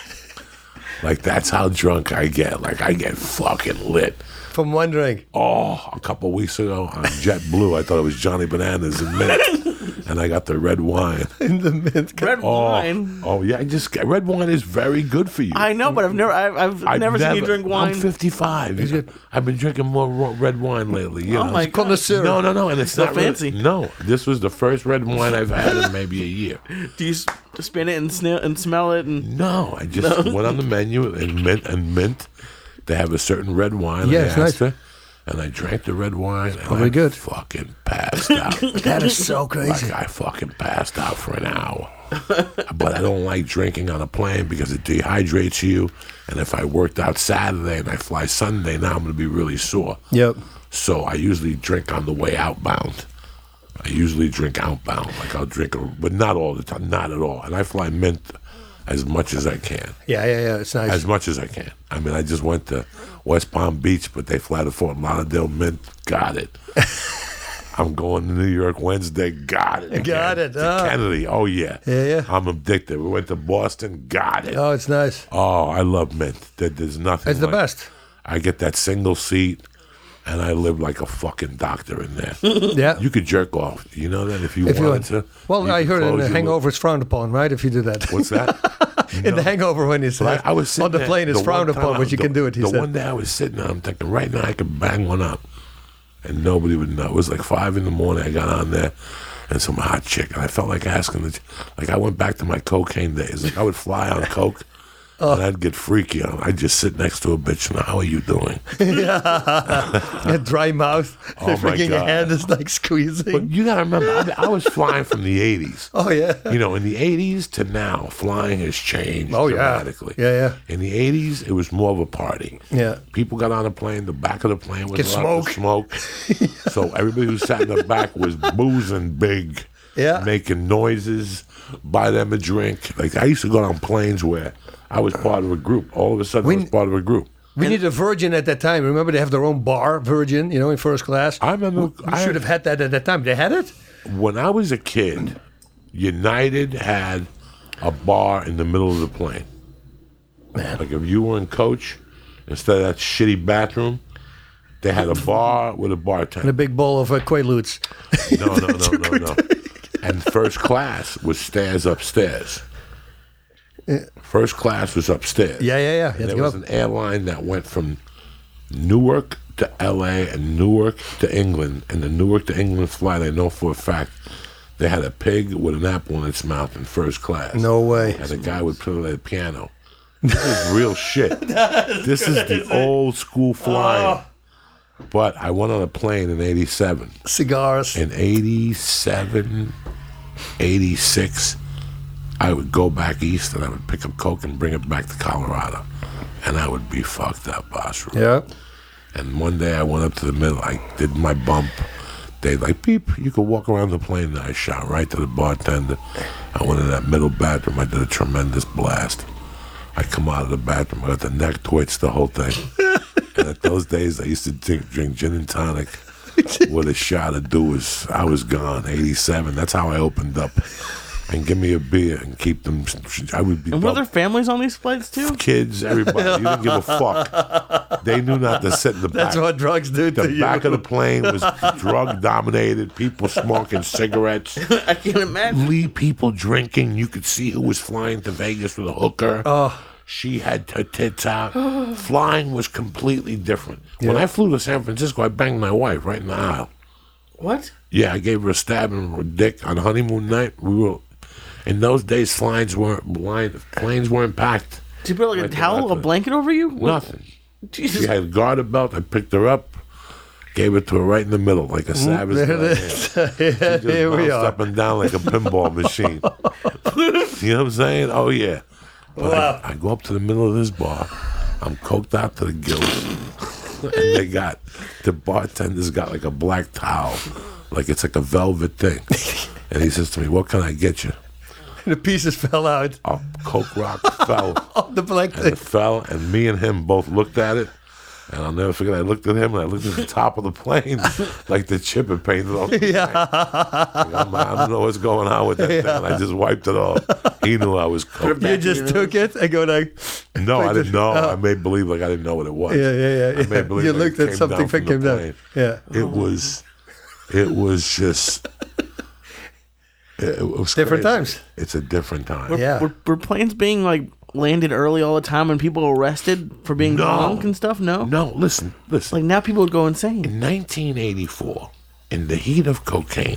Like that's how drunk I get. Like I get fucking lit. From one drink. Oh, a couple weeks ago on JetBlue, I thought it was Johnny Bananas and mint. And I got the red wine. In the mint. Red wine. Oh yeah, red wine is very good for you. I know, but I've never seen you drink wine. I'm 55. I've been drinking more red wine lately. You Oh know? my God. Connoisseur. No, and it's So not really- fancy. no, this was the first red wine I've had in maybe a year. Do you spin it and smell it? And No, I just went on the menu and mint. They have a certain red wine. Yeah, I it's asked nice. her, and I drank the red wine. And Probably I good. fucking passed out. That is so crazy. Like I fucking passed out for an hour. But I don't like drinking on a plane because it dehydrates you. And if I worked out Saturday and I fly Sunday, now I'm going to be really sore. Yep. So I usually drink on the way outbound. I usually drink outbound. Like I'll drink, but not all the time, not at all. And I fly mint as much as I can. Yeah. It's nice. As much as I can. I mean, I just went to West Palm Beach, but they fly to Fort Lauderdale mint. Got it. I'm going to New York Wednesday. Got it. Got again. it. To Oh. Kennedy. Oh, yeah. Yeah. I'm addicted. We went to Boston. Got it. Oh, it's nice. Oh, I love mint. There's nothing. It's the like- best. I get that single seat, and I live like a fucking doctor in there. Yeah. You could jerk off. You know that if you If you wanted to. Well, you I could heard in close The your Hangover it's frowned upon, right? If you do that. What's that? In The Hangover, when he said I was sitting on the there, plane it's the frowned one time upon, but you can do it. He the said. one day I was sitting there, I'm thinking, right now I could bang one up, and nobody would know. It was like 5 a.m. I got on there, and some hot chick, and I felt like asking, like I went back to my cocaine days. Like I would fly on coke, and I'd get freaky on. I'd just sit next to a bitch, and how are you doing? A dry mouth. Oh, my Freaking your God. hand is like squeezing. But you gotta remember, I was flying from the 80s. Oh yeah. You know, in the 80s to now, flying has changed Oh, yeah. dramatically. Yeah. In the 80s, it was more of a party. Yeah. People got on a plane, the back of the plane was Could allowed to smoke. So everybody who sat in the back was boozing big, Yeah. making noises, buy them a drink. Like I used to go on planes where I was part of a group. All of a sudden, I was part of a group. We need a Virgin at that time. Remember, they have their own bar, Virgin, in first class. I remember We should have had that at that time. They had it? when I was a kid, United had a bar in the middle of the plane. Man. Like if you were in coach, instead of that shitty bathroom, they had a bar with a And a bartender. big bowl of Quaaludes. No. And first class was stairs upstairs. First class was upstairs. Yeah. You have There to go was up. an airline that went from Newark to L.A. and Newark to England. And the Newark to England flight, I know for a fact, they had a pig with an apple in its mouth in first class. No way. And a guy would play the piano. This is real shit. This is the old school flying. But I went on a plane in 87. Cigars. In 87, 86, I would go back east and I would pick up coke and bring it back to Colorado. And I would be fucked up, boss. Yeah. And one day I went up to the middle. I did my bump. They like, beep, you could walk around the plane. And I shot right to the bartender. I went in that middle bathroom. I did a tremendous blast. I come out of the bathroom. I got the neck twitch, the whole thing. And at those days, I used to drink gin and tonic with a shot of Dewis. I was gone, 87. That's how I opened up. And give me a beer and keep them. I would be. And were there families on these flights too? Kids, everybody. You didn't give a fuck. They knew not to sit in the back. That's what drugs do to The you. back of the plane was drug dominated. People smoking cigarettes. I can't imagine. People drinking. You could see who was flying to Vegas with a hooker. Oh. She had her tits out. Flying was completely different. When I flew to San Francisco, I banged my wife right in the aisle. What? Yeah, I gave her a stab in her dick on honeymoon night. We were, in those days, planes weren't packed. Did you put like a towel, a blanket over you? Nothing. Jesus. She had a garter belt. I picked her up, gave it to her right in the middle, like a savage. There it is. Here we Bounced are. up and down like a pinball machine. You know what I'm saying? Oh, yeah. But Wow. I go up to the middle of this bar. I'm coked out to the gills. And the bartender's got like a black towel. Like it's like a velvet thing. And he says to me, what can I get you? The pieces fell out. A Coke Rock fell. The black And thing. it fell, and me and him both looked at it. And I'll never forget, I looked at him and I looked at the top of the plane like the chip had painted on the plane. I don't know what's going on with that thing. And I just wiped it off. He knew I was cooked. You just took it and go like, No, I like didn't the- know. oh. I made believe like I didn't know what it was. yeah. I made believe You like looked it at came something down that from came the down. plane. Yeah. It was just... It was Different crazy. times. It's a different time. Yeah. Were planes being like landed early all the time and people arrested for being No. drunk and stuff? No. No, listen. Like now people would go insane. In 1984, in the heat of cocaine,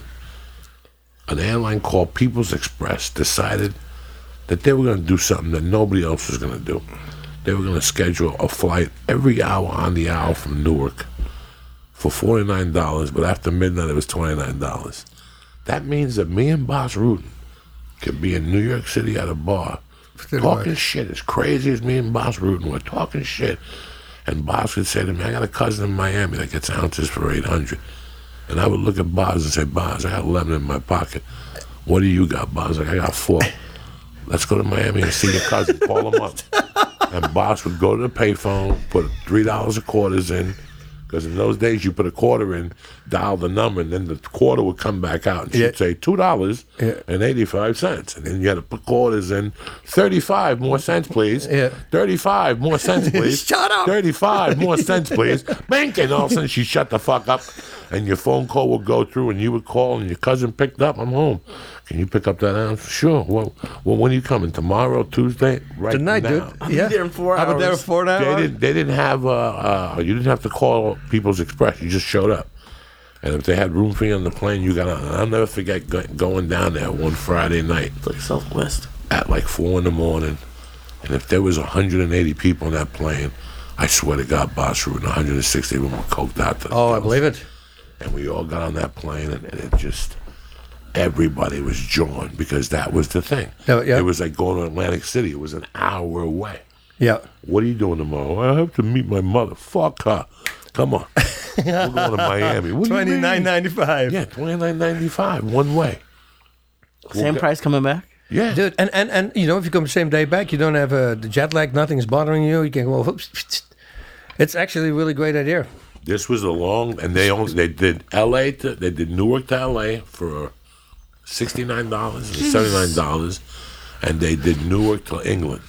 an airline called People's Express decided that they were going to do something that nobody else was going to do. They were going to schedule a flight every hour on the hour from Newark for $49, but after midnight it was $29. That means that me and Boss Rudin could be in New York City at a bar talking shit as crazy as me and Boss Rudin were talking shit. And Boss would say to me, I got a cousin in Miami that gets ounces for $800. And I would look at Boz and say, Boz, I got 11 in my pocket. What do you got, Boz? Like, I got 4. Let's go to Miami and see your cousin. Call him up. And Boss would go to the payphone, put $3 of quarters in, because in those days you put a quarter in, dial the number, and then the quarter would come back out. And she'd say $2.85. And then you had to put quarters in. 35 more cents, please. Yeah. 35 more cents, please. Shut up. 35 more cents, please. Bink. And all of a sudden she shut the fuck up. And your phone call would go through, and you would call, and your cousin picked up. I'm home. Can you pick up that ounce? Sure. Well, when are you coming? Tomorrow, Tuesday? Right Tonight, now. dude. Yeah. there in 4 I've been there hours. in 4 hours. They didn't have you didn't have to call People's Express. You just showed up, and if they had room for you on the plane, you got on. And I'll never forget going down there one Friday night It's like Southwest. at like 4 a.m. And if there was 180 people on that plane, I swear to God, Boss Rudin, 160 of them were coked out. To the Oh, I gills. believe it. And we all got on that plane, and it just, everybody was jawing because that was the thing. Yeah. It was like going to Atlantic City. It was an hour away. Yeah. What are you doing tomorrow? I have to meet my mother. Fuck her. Come on. We're going to Miami. What do you mean? $29.95. Yeah, $29.95 one way. Same price coming back? Yeah. Dude, and you know, if you come the same day back, you don't have the jet lag, nothing is bothering you. You can go, whoops. It's actually a really great idea. This was a long, and they did they did Newark to LA for $69 and $79, and they did Newark to England.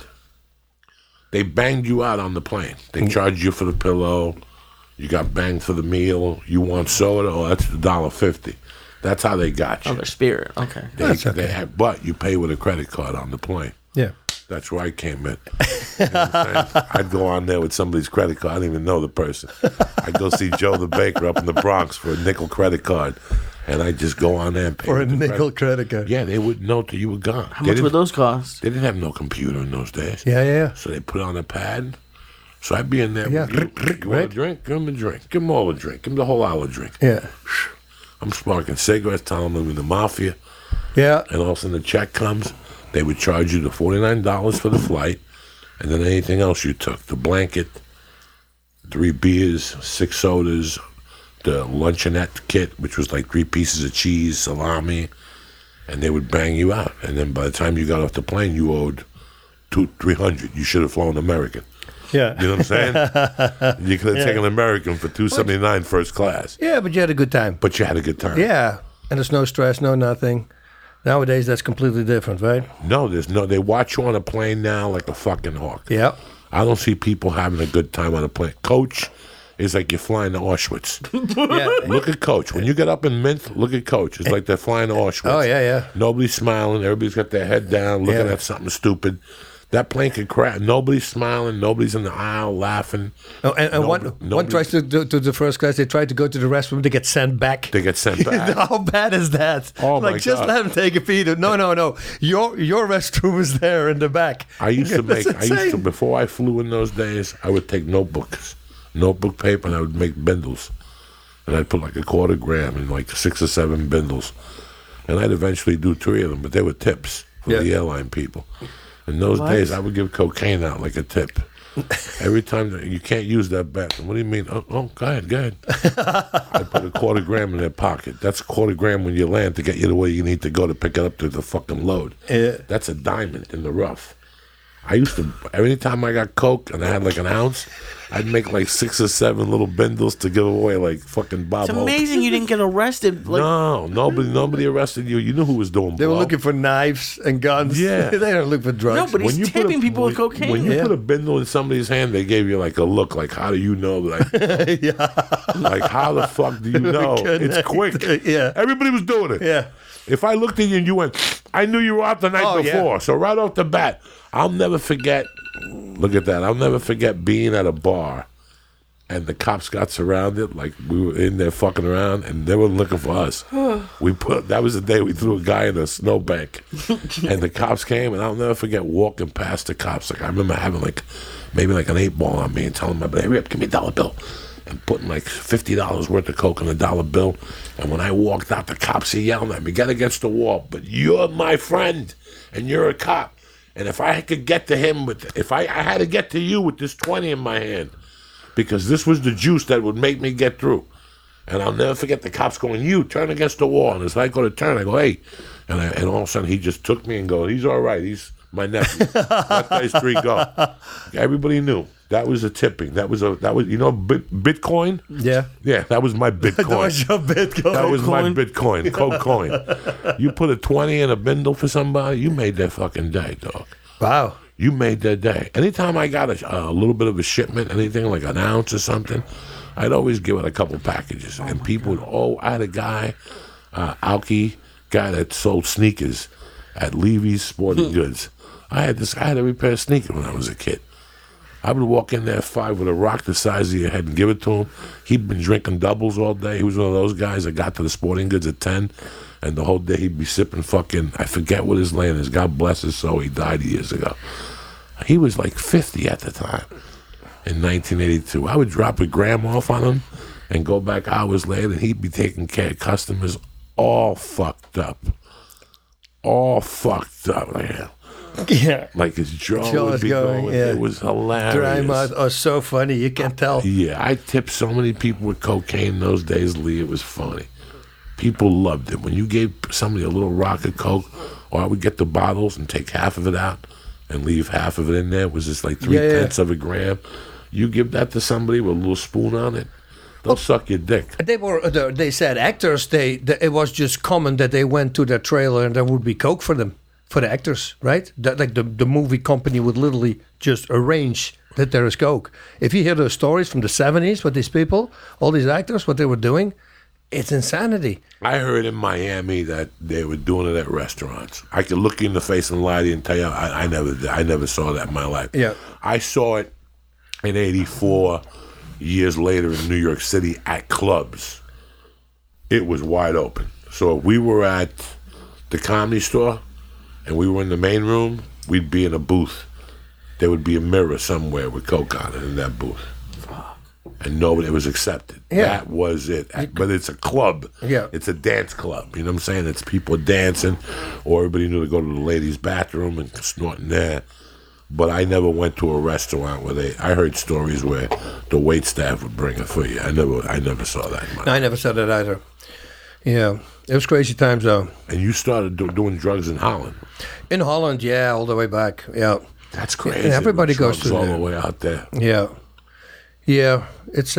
They banged you out on the plane. They charged you for the pillow. You got banged for the meal. You want soda? Oh, that's $1.50. That's how they got you. Oh, their spirit. Okay. They had, but you pay with a credit card on the plane. Yeah. That's where I came in. You know what I'm saying? I'd go on there with somebody's credit card. I didn't even know the person. I'd go see Joe the Baker up in the Bronx for a nickel credit card. And I'd just go on there and pay For a with the nickel credit card. Yeah, they wouldn't know till you were gone. How much would those cost? They didn't have no computer in those days. Yeah. So they put on a pad. So I'd be in there. Yeah, You want a right. drink? Give them a drink. Give them all a drink. Give them the whole hour drink. Yeah. I'm smoking cigarettes, telling them in the mafia. Yeah. And all of a sudden the check comes. They would charge you the $49 for the flight. And then anything else you took. The blanket, 3 beers, 6 sodas, the luncheonette kit, which was like 3 pieces of cheese, salami. And they would bang you out. And then by the time you got off the plane, you owed $300. You should have flown American. Yeah. You know what I'm saying? You could have taken American for $279 first class. Yeah, but you had a good time. But you had a good time. Yeah. And there's no stress, no nothing. Nowadays, that's completely different, right? No, they watch you on a plane now like a fucking hawk. Yeah. I don't see people having a good time on a plane. Coach is like you're flying to Auschwitz. Yeah. Look at Coach. When you get up in Mint, look at Coach. It's like they're flying to Auschwitz. Oh, yeah. Nobody's smiling. Everybody's got their head down, looking Yeah. at something stupid. That plane could crash. Nobody's smiling. Nobody's in the aisle laughing. Oh, and one nobody- tries to the first class. They try to go to the restroom. They get sent back. They get sent back. How bad is that? Oh, my like, just God. let them take a pee. No. Your restroom is there in the back. I used to That's insane. before I flew in those days, I would take notebook paper, and I would make bindles. And I'd put like a quarter gram in like 6 or 7 bindles. And I'd eventually do 3 of them, but they were tips for the airline people. In those days, I would give cocaine out like a tip. Every time you can't use that bathroom. What do you mean? Oh, go ahead. I put a quarter gram in their pocket. That's a quarter gram when you land to get you to where you need to go to pick it up to the fucking load. Yeah. That's a diamond in the rough. I used to, every time I got coke and I had like an ounce, I'd make like 6 or 7 little bindles to give away like fucking Bob It's Hope. amazing you didn't get arrested. Like, No, nobody arrested you. You knew who was doing They were blow. looking for knives and guns. Yeah. They don't look for drugs. No, but he's When you put tipping people with cocaine. When you Yeah. put a bindle in somebody's hand, they gave you like a look, like, how do you know? Like, like how the fuck do you know? It's quick. Yeah. Everybody was doing it. Yeah. If I looked at you and you went, I knew you were out the night Oh, yeah. before. So right off the bat, I'll never forget. Look at that. I'll never forget being at a bar and the cops got surrounded. Like we were in there fucking around and they were looking for us. That was the day we threw a guy in a snowbank and the cops came, and I'll never forget walking past the cops. Like I remember having like maybe like an 8-ball on me and telling my buddy, hurry up, give me a $1 bill. And putting like $50 worth of coke in a $1 bill. And when I walked out, the cops are yelling at me, get against the wall, but you're my friend and you're a cop. And if I could get to him if I had to get to you with this 20 in my hand, because this was the juice that would make me get through. And I'll never forget the cops going, you turn against the wall. And as I go to turn, I go, hey. And all of a sudden he just took me and goes, he's all right. He's my nephew. Let those 3 go. Everybody knew. That was a tipping. That was Bitcoin? Yeah. Yeah, that was my Bitcoin. That was your Bitcoin. That was my Bitcoin, Cocoin. You put a 20 in a bindle for somebody, you made their fucking day, dog. Wow. You made their day. Anytime I got a little bit of a shipment, anything like an ounce or something, I'd always give it a couple packages. And people would, I had a guy, Alki, guy that sold sneakers at Levy's Sporting Goods. I had every pair of sneakers when I was a kid. I would walk in there at 5 with a rock the size of your head and give it to him. He'd been drinking doubles all day. He was one of those guys that got to the Sporting Goods at 10, and the whole day he'd be sipping fucking, I forget what his name is. God bless his soul. He died years ago. He was like 50 at the time in 1982. I would drop a gram off on him and go back hours later, and he'd be taking care of customers all fucked up. All fucked up, man. Yeah. Like his jaw Jaw would is be going, going. yeah. It was hilarious. Dry mouth are so funny. You can tell. Yeah, I tipped so many people with cocaine in those days, Lee. It was funny. People loved it. When you gave somebody a little rock of coke, or I would get the bottles and take half of it out and leave half of it in there. It was just like 3/10 of a gram. You give that to somebody with a little spoon on it, they'll suck your dick. They said actors. It was just common that they went to their trailer and there would be coke for them, for the actors, right? Like the movie company would literally just arrange that there is coke. If you hear the stories from the 70s with these people, all these actors, what they were doing, It's insanity. I heard in Miami that they were doing it at restaurants. I could look you in the face and lie to you and tell you I never saw that in my life. Yeah. I saw it in '84, years later in New York City at clubs. It was wide open. So if we were at the Comedy Store and we were in the main room, we'd be in a booth. There would be a mirror somewhere with Coke on it in that booth. And nobody, it was accepted. Yeah. That was it. But it's a club. Yeah. It's a dance club. You know what I'm saying? It's people dancing, or everybody knew to go to the ladies' bathroom and snorting there. But I never went to a restaurant where I heard stories where the wait staff would bring it for you. I never saw that. In my No, I never saw that either. Yeah, it was crazy times though. And you started doing drugs in Holland. In Holland, yeah, all the way back. Yeah, That's crazy. And everybody goes Drugs through all that. the way out there. yeah, yeah. It's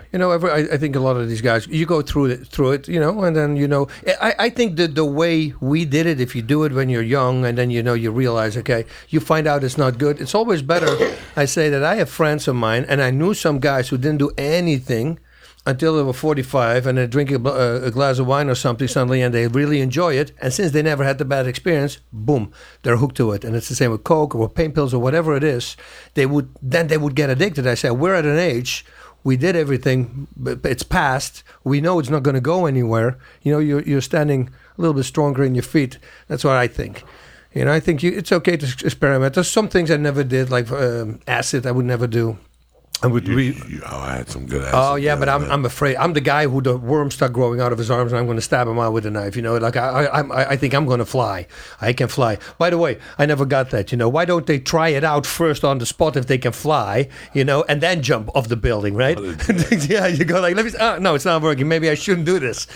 I think a lot of these guys, you go through it, and then I think that the way we did it, if you do it when you're young, and then you realize, okay, you find out it's not good. It's always better. I say that I have friends of mine, and I knew some guys who didn't do anything until they were 45, and they drink a glass of wine or something suddenly, and they really enjoy it. And since they never had the bad experience, boom, they're hooked to it. And it's the same with Coke or pain pills or whatever it is. They would get addicted. I say, we're at an age, we did everything, but it's past. We know it's not going to go anywhere. You're standing a little bit stronger in your feet. That's what I think. I think it's okay to experiment. There's some things I never did, like acid I would never do. I had some good acid. Oh yeah, but I'm afraid. I'm the guy who the worms start growing out of his arms, and I'm going to stab him out with a knife. Like I think I'm going to fly. I can fly. By the way, I never got that. Why don't they try it out first on the spot if they can fly? And then jump off the building, right? Yeah, you go like, no, it's not working. Maybe I shouldn't do this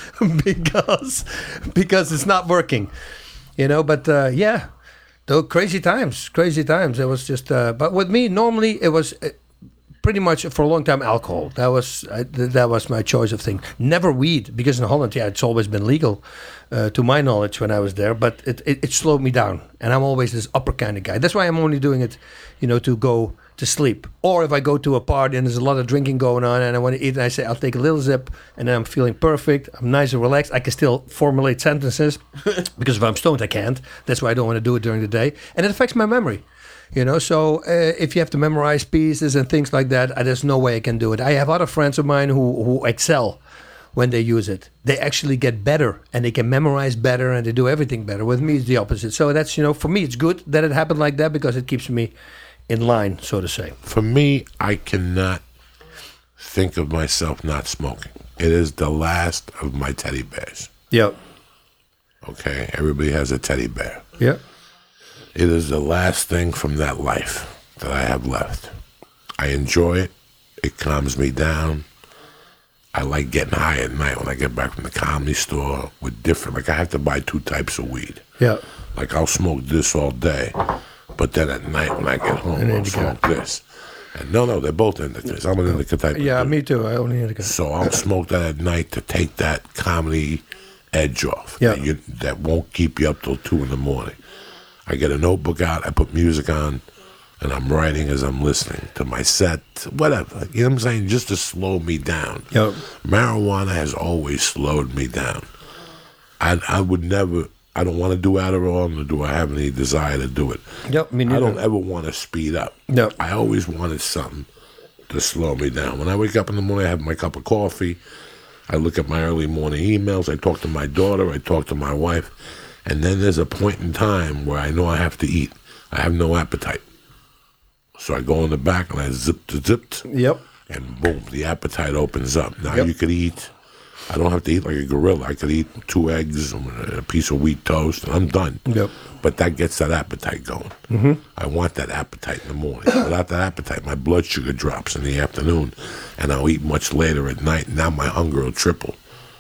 because it's not working. But yeah, the crazy times. It was just. But with me, normally it was. Pretty much for a long time, alcohol. That was my choice of thing. Never weed, because in Holland, it's always been legal, to my knowledge, when I was there. But it slowed me down, and I'm always this upper kind of guy. That's why I'm only doing it, to go to sleep. Or if I go to a party and there's a lot of drinking going on, and I want to eat, and I say I'll take a little sip, and then I'm feeling perfect. I'm nice and relaxed. I can still formulate sentences, because if I'm stoned, I can't. That's why I don't want to do it during the day, and it affects my memory. So if you have to memorize pieces and things like that, there's no way I can do it. I have other friends of mine who excel when they use it. They actually get better, and they can memorize better, and they do everything better. With me, it's the opposite. So that's, for me, it's good that it happened like that, because it keeps me in line, so to say. For me, I cannot think of myself not smoking. It is the last of my teddy bears. Yeah. Okay? Everybody has a teddy bear. Yeah. It is the last thing from that life that I have left. I enjoy it. It calms me down. I like getting high at night when I get back from the Comedy Store with different, like I have to buy 2 types of weed. Yeah. Like I'll smoke this all day, but then at night when I get home, I'll smoke this. And no, they're both indicas. I'm an indica type. Yeah, of dude. me too. I only indica. So I'll smoke that at night to take that comedy edge off. Yeah. That won't keep you up till 2 in the morning. I get a notebook out, I put music on, and I'm writing as I'm listening to my set, whatever. You know what I'm saying? Just to slow me down. Yep. Marijuana has always slowed me down. I would never, I don't want to do Adderall, nor do I have any desire to do it. Yep, me neither. I don't ever want to speed up. No. I always wanted something to slow me down. When I wake up in the morning, I have my cup of coffee. I look at my early morning emails. I talk to my daughter. I talk to my wife. And then there's a point in time where I know I have to eat. I have no appetite. So I go in the back and I zip. Yep. And boom, the appetite opens up. Now Yep. you could eat. I don't have to eat like a gorilla. I could eat 2 eggs and a piece of wheat toast, and I'm done. Yep. But that gets that appetite going. Mm-hmm. I want that appetite in the morning. Without that appetite, my blood sugar drops in the afternoon, and I'll eat much later at night. Now my hunger will triple.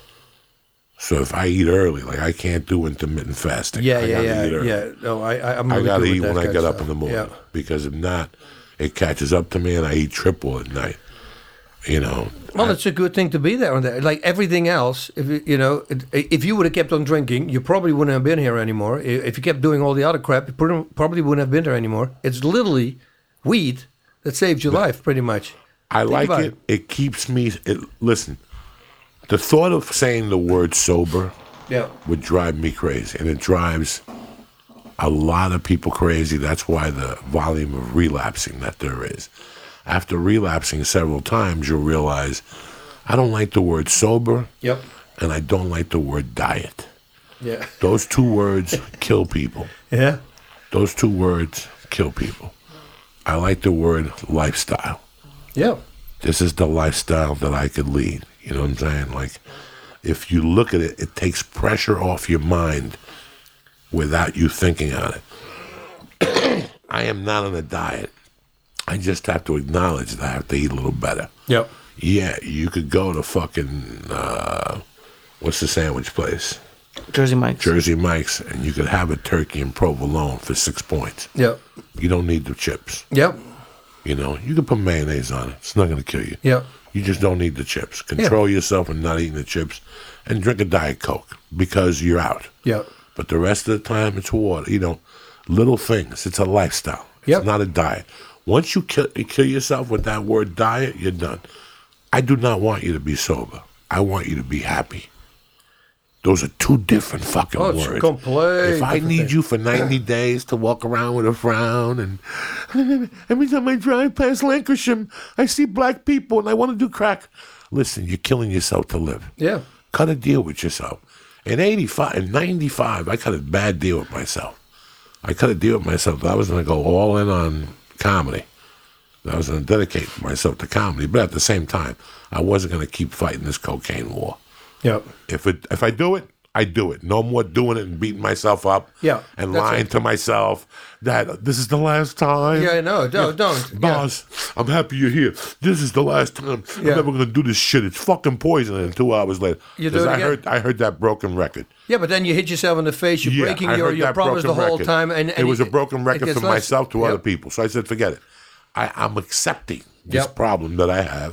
So if I eat early, like I can't do intermittent fasting. Yeah. No, I'm I really gotta good eat with when that I kind get of up in the stuff. morning, Yeah. because if not, it catches up to me, and I eat triple at night. Well, it's a good thing to be there on that. Like everything else, if you would have kept on drinking, you probably wouldn't have been here anymore. If you kept doing all the other crap, you probably wouldn't have been there anymore. It's literally weed that saved your life, pretty much. I Think like about it. It keeps me. Listen, The thought of saying the word sober Yeah. would drive me crazy, and it drives a lot of people crazy. That's why the volume of relapsing that there is. After relapsing several times, you'll realize I don't like the word sober, Yep. and I don't like the word diet. Yeah. Those two words kill people. Yeah. Those two words kill people. I like the word lifestyle. Yeah. This is the lifestyle that I could lead. You know what I'm saying? Like, if you look at it, it takes pressure off your mind without you thinking on it. I am not on a diet. I just have to acknowledge that I have to eat a little better. Yep. Yeah, you could go to fucking, what's the sandwich place? Jersey Mike's. Jersey Mike's, and you could have a turkey and provolone for 6 points. Yep. You don't need the chips. Yep. You know, you can put mayonnaise on it. It's not going to kill you. Yep. You just don't need the chips. Control yourself and not eating the chips, and drink a Diet Coke because you're out. Yep. But the rest of the time, it's water. You know, little things. It's a lifestyle. It's Yep. not a diet. Once you kill yourself with that word diet, you're done. I do not want you to be sober. I want you to be happy. Those are two different fucking Oh, it's words. completely If I different need thing. you for 90 days to walk around with a frown, and every time I drive past Lancashire, I see black people and I want to do crack. Listen, you're killing yourself to live. Yeah. Cut a deal with yourself. In 95, I cut a bad deal with myself. I cut a deal with myself that I was going to go all in on comedy. That I was going to dedicate myself to comedy, but at the same time, I wasn't going to keep fighting this cocaine war. Yep. If I do it, I do it. No more doing it and beating myself up. Yeah, And that's lying it. to myself that this is the last time. Yeah, no, don't. Yeah. Boss, I'm happy you're here. This is the last time. Yeah. I'm never gonna do this shit. It's fucking poison. And 2 hours later, You do 'cause it I again? heard that broken record. Yeah, but then you hit yourself in the face. You're breaking I your heard that promise the broken whole record. time. And it was a broken it record gets from less. myself to other Yep. people. So I said, forget it. I'm accepting this Yep. problem that I have.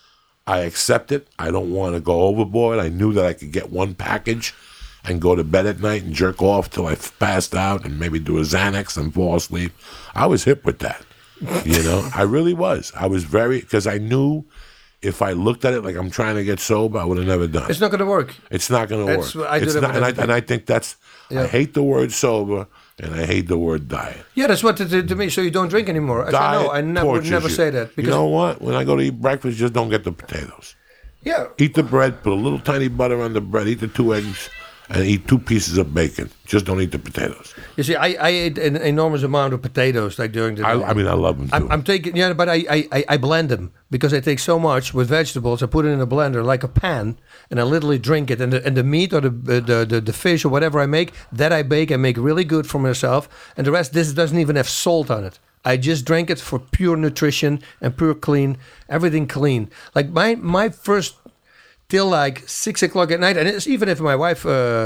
I accept it. I don't want to go overboard. I knew that I could get one package and go to bed at night and jerk off till I passed out and maybe do a Xanax and fall asleep. I was hip with that. You know, I really was. I was because I knew if I looked at it like I'm trying to get sober, I would have never done it. It's not going to work. It's not going to That's work. what I do It's that not, with and, everything. I think that's, Yeah. I hate the word sober and I hate the word diet. Yeah, that's what it did to me. So you don't drink anymore. I said, Diet no, I would tortures never you. say that. You Because, know what? When I go to eat breakfast, just don't get the potatoes. yeah, Eat the bread, put a little tiny butter on the bread, eat the 2 eggs, and eat 2 pieces of bacon. Just don't eat the potatoes. you see, I ate an enormous amount of potatoes like during the day. I mean, I love them too. I'm taking, yeah, but I blend them because I take so much with vegetables. I put it in a blender like a pan, and I literally drink it. And the meat or the fish or whatever I make, that I bake and make really good for myself. And the rest, this doesn't even have salt on it. I just drink it for pure nutrition and pure clean, everything clean. Like my first till like 6 o'clock at night, and it's, even if my wife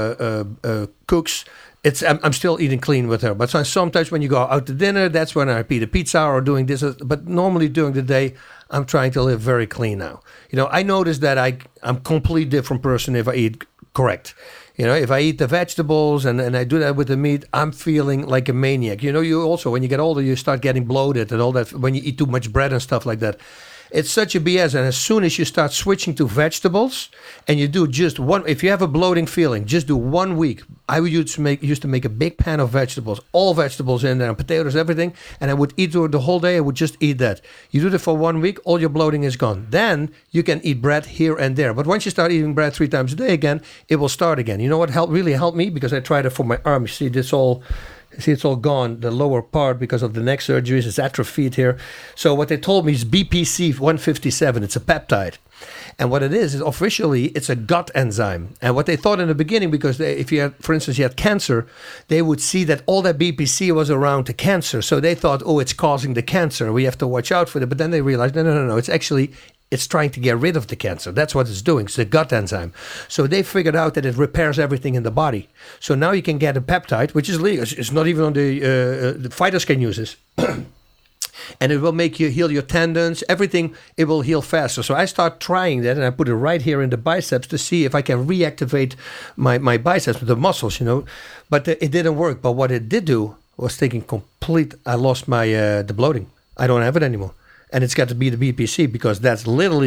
cooks, I'm still eating clean with her. But sometimes when you go out to dinner, that's when I eat a pizza or doing this. But normally during the day, I'm trying to live very clean now. You know, I notice that I'm completely different person if I eat correct. You know, if I eat the vegetables and I do that with the meat, I'm feeling like a maniac. You know, you also, when you get older, you start getting bloated and all that when you eat too much bread and stuff like that. It's such a BS. And as soon as you start switching to vegetables and you do just one, if you have a bloating feeling, just do 1 week. I used to make a big pan of vegetables, all vegetables in there, and potatoes, everything. And I would eat the whole day. I would just eat that. You do that for 1 week, all your bloating is gone. Then you can eat bread here and there. But once you start eating bread 3 times a day again, it will start again. You know what really helped me? Because I tried it for my arm. You see, it's all gone, the lower part, because of the neck surgeries. It's atrophied here. So what they told me is BPC 157. It's a peptide. And what it is officially, it's a gut enzyme. And what they thought in the beginning, because if you had, for instance, you had cancer, they would see that all that BPC was around the cancer. So they thought, oh, it's causing the cancer. We have to watch out for it. But then they realized, no. It's trying to get rid of the cancer. That's what it's doing. It's the gut enzyme. So they figured out that it repairs everything in the body. So now you can get a peptide, which is legal. It's not even on the fighters can use this. And it will make you heal your tendons, everything. It will heal faster. So I start trying that, and I put it right here in the biceps to see if I can reactivate my biceps with the muscles, you know. But it didn't work. But what it did do was I lost my the bloating. I don't have it anymore. And it's got to be the BPC because that's literally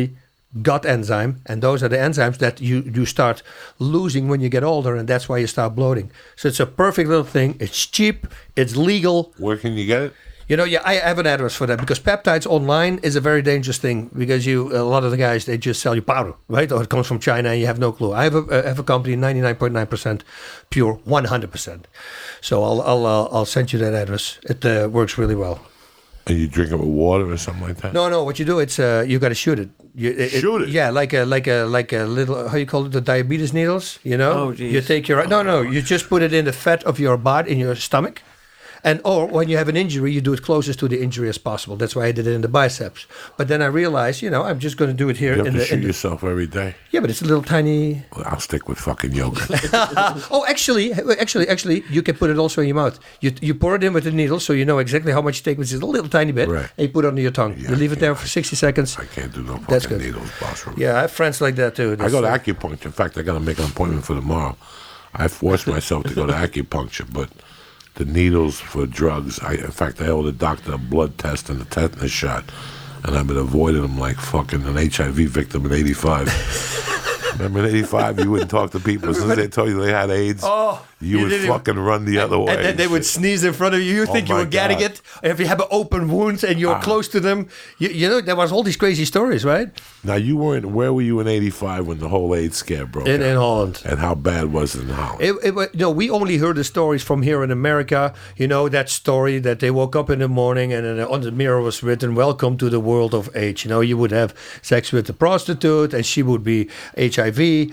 gut enzyme, and those are the enzymes that you start losing when you get older, and that's why you start bloating. So it's a perfect little thing. It's cheap. It's legal. Where can you get it? I have an address for that because peptides online is a very dangerous thing because a lot of the guys, they just sell you powder, right? Or it comes from China and you have no clue. I have a company 99.9% pure, 100%. So I'll send you that address. It works really well. And you drink it with water or something like that? No. What you do, it's you got to shoot it. Shoot it? Yeah, like a little, how you call it, the diabetes needles. Oh, geez. You take your you just put it in the fat of your body, in your stomach. Or when you have an injury, you do it closest to the injury as possible. That's why I did it in the biceps. But then I realized, I'm just going to do it here. You have to shoot yourself every day? Yeah, but it's a little tiny... Well, I'll stick with fucking yoga. Actually, you can put it also in your mouth. You pour it in with the needle, so you know exactly how much you take, which is a little tiny bit, right. and you put it under your tongue. Yeah, you leave it there for 60 seconds. I can't do no That's fucking good. needles, boss. Yeah, I have friends like that, too. I go to acupuncture. In fact, I got to make an appointment for tomorrow. I forced myself to go to acupuncture, but... the needles for drugs. In fact, I owe the doctor a blood test and a tetanus shot, and I've been avoiding them like fucking an HIV victim in '85. Remember in '85, you wouldn't talk to people. As soon as they told you they had AIDS, you would fucking run the other way. And then they would sneeze in front of you. You think you were getting it. If you have an open wound and you're close to them, there was all these crazy stories, right? Now, where were you in '85 when the whole AIDS scare broke out? In Holland. And how bad was it in Holland? We only heard the stories from here in America. That story that they woke up in the morning and on the mirror was written, "Welcome to the world of AIDS." You would have sex with the prostitute and she would be HIV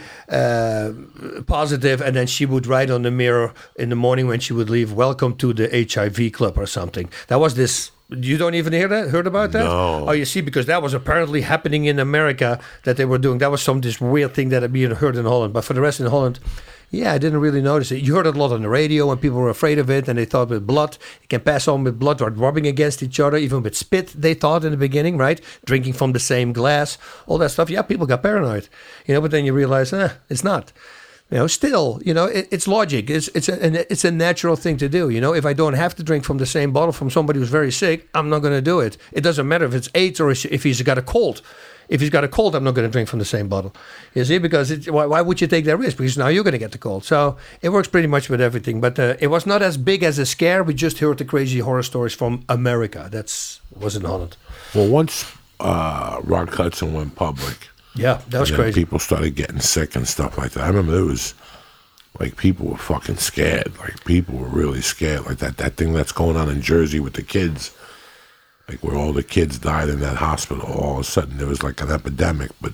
positive, and then she would write on the mirror in the morning when she would leave, "Welcome to the HIV club," or something. That was this. You don't even heard about that? No. Oh, you see, because that was apparently happening in America that they were doing. That was this weird thing that had been heard in Holland. But for the rest in Holland, I didn't really notice it. You heard it a lot on the radio and people were afraid of it, and they thought with blood, it can pass on with blood or rubbing against each other, even with spit, they thought in the beginning, right? Drinking from the same glass, all that stuff. Yeah, people got paranoid. But then you realize, it's not. Still, it's logic. It's a natural thing to do. If I don't have to drink from the same bottle from somebody who's very sick, I'm not going to do it. It doesn't matter if it's AIDS or if he's got a cold. If he's got a cold, I'm not going to drink from the same bottle. You see, because why would you take that risk? Because now you're going to get the cold. So it works pretty much with everything. But it was not as big as a scare. We just heard the crazy horror stories from America. Was in Holland. Well, once Rock Hudson went public... Yeah, that was crazy. People started getting sick and stuff like that. I remember there was, people were fucking scared. People were really scared. That thing that's going on in Jersey with the kids, where all the kids died in that hospital. All of a sudden, there was an epidemic, but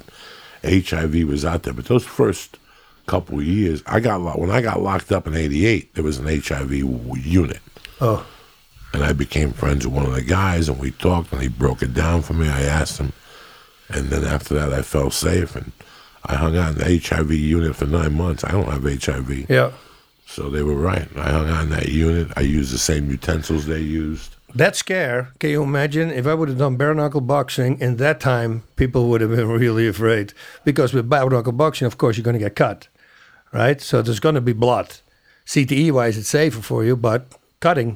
HIV was out there. But those first couple of years, when I got locked up in '88, there was an HIV unit. Oh. And I became friends with one of the guys, and we talked, and he broke it down for me. I asked him. And then after that, I felt safe, and I hung out in the HIV unit for 9 months. I don't have HIV. Yeah. So they were right. I hung out in that unit. I used the same utensils they used. That scare, can you imagine? If I would have done bare knuckle boxing in that time, people would have been really afraid. Because with bare knuckle boxing, of course, you're going to get cut, right? So there's going to be blood. CTE-wise, it's safer for you, but cutting,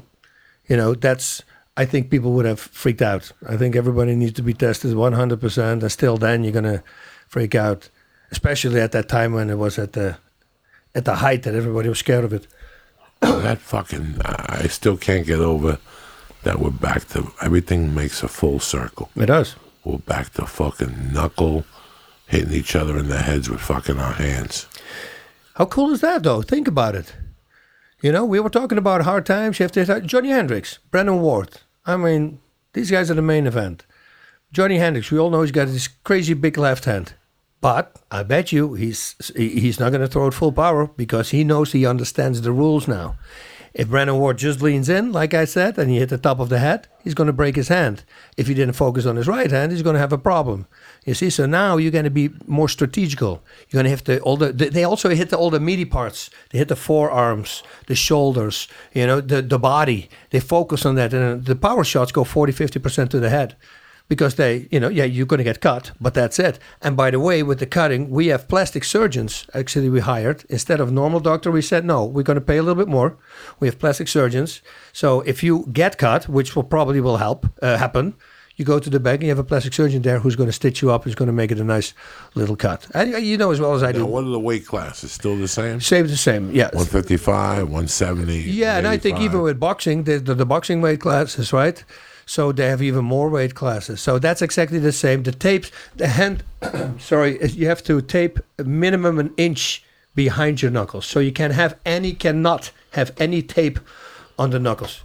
I think people would have freaked out. I think everybody needs to be tested 100%, and still then you're going to freak out, especially at that time when it was at the height that everybody was scared of it. That fucking, I still can't get over that we're back to, everything makes a full circle. It does. We're back to fucking knuckle, hitting each other in the heads with fucking our hands. How cool is that, though? Think about it. We were talking about hard times. You have to Johnny Hendricks, Brennan Ward. I mean, these guys are the main event. Johnny Hendricks, we all know he's got this crazy big left hand. But I bet you he's not going to throw it full power because he knows, he understands the rules now. If Brennan Ward just leans in, like I said, and he hit the top of the head, he's going to break his hand. If he didn't focus on his right hand, he's going to have a problem. You see, so now you're going to be more strategical. You're going to have they also hit all the meaty parts. They hit the forearms, the shoulders, the body. They focus on that. And the power shots go 40-50% to the head. Because you're going to get cut, but that's it. And by the way, with the cutting, we have plastic surgeons, actually we hired. Instead of normal doctor, we said, no, we're going to pay a little bit more. We have plastic surgeons. So if you get cut, which will happen, You go to the back and you have a plastic surgeon there who's going to stitch you up, who's going to make it a nice little cut. And you know as well as I Now, do. what are the weight classes? Still the same? Same the same, yes. 155, 170. Yeah, and I think 185. even with boxing, the boxing weight classes, right? So they have even more weight classes. So that's exactly the same. The tapes, the hand, sorry, you have to tape a minimum an inch behind your knuckles. So you cannot have any tape on the knuckles.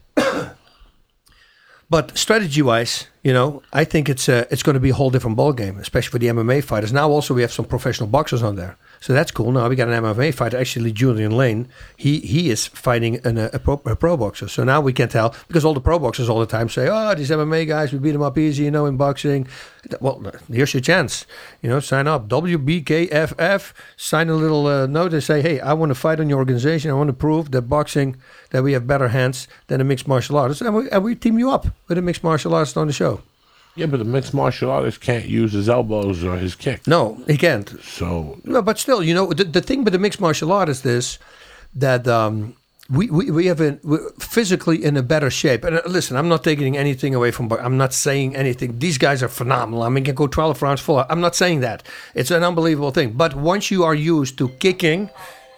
But strategy-wise, you know, I think it's going to be a whole different ballgame, especially for the MMA fighters. Now also we have some professional boxers on there. So that's cool. Now we got an MMA fighter, actually Julian Lane. He is fighting a pro boxer. So now we can tell, because all the pro boxers all the time say, oh, these MMA guys, we beat them up easy, you know, in boxing. Well, here's your chance. You know, sign up. WBKFF, sign a little note and say, hey, I want to fight on your organization. I want to prove that boxing, that we have better hands than a mixed martial artist. And we team you up with a mixed martial artist on the show. Yeah, but the mixed martial artist can't use his elbows or his kick. No, he can't. So No, but still, you know, the thing with the mixed martial artist is that we have we're physically in a better shape. And listen, I'm not taking anything away from, I'm not saying anything. These guys are phenomenal. I mean, can go 12 rounds full. I'm not saying that. It's an unbelievable thing. But once you are used to kicking,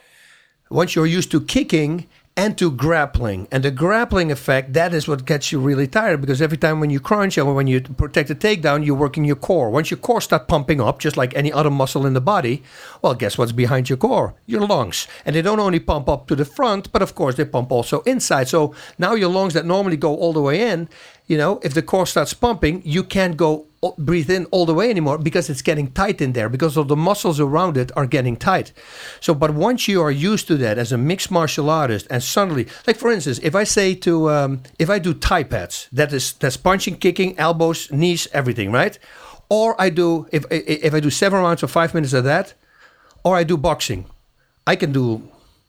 and to grappling. And the grappling effect, that is what gets you really tired, because every time when you crunch or when you protect a takedown, you're working your core. Once your core starts pumping up, just like any other muscle in the body, well, guess what's behind your core? Your lungs. And they don't only pump up to the front, but of course they pump also inside. So now your lungs that normally go all the way in, you know, if the core starts pumping, you can't go breathe in all the way anymore because it's getting tight in there, because all the muscles around it are getting tight. So, but once you are used to that as a mixed martial artist, and suddenly, like for instance, if I say to, if I do Thai pads, that's punching, kicking, elbows, knees, everything, right? Or I do, if I do 7 rounds or 5 minutes of that, or I do boxing, I can do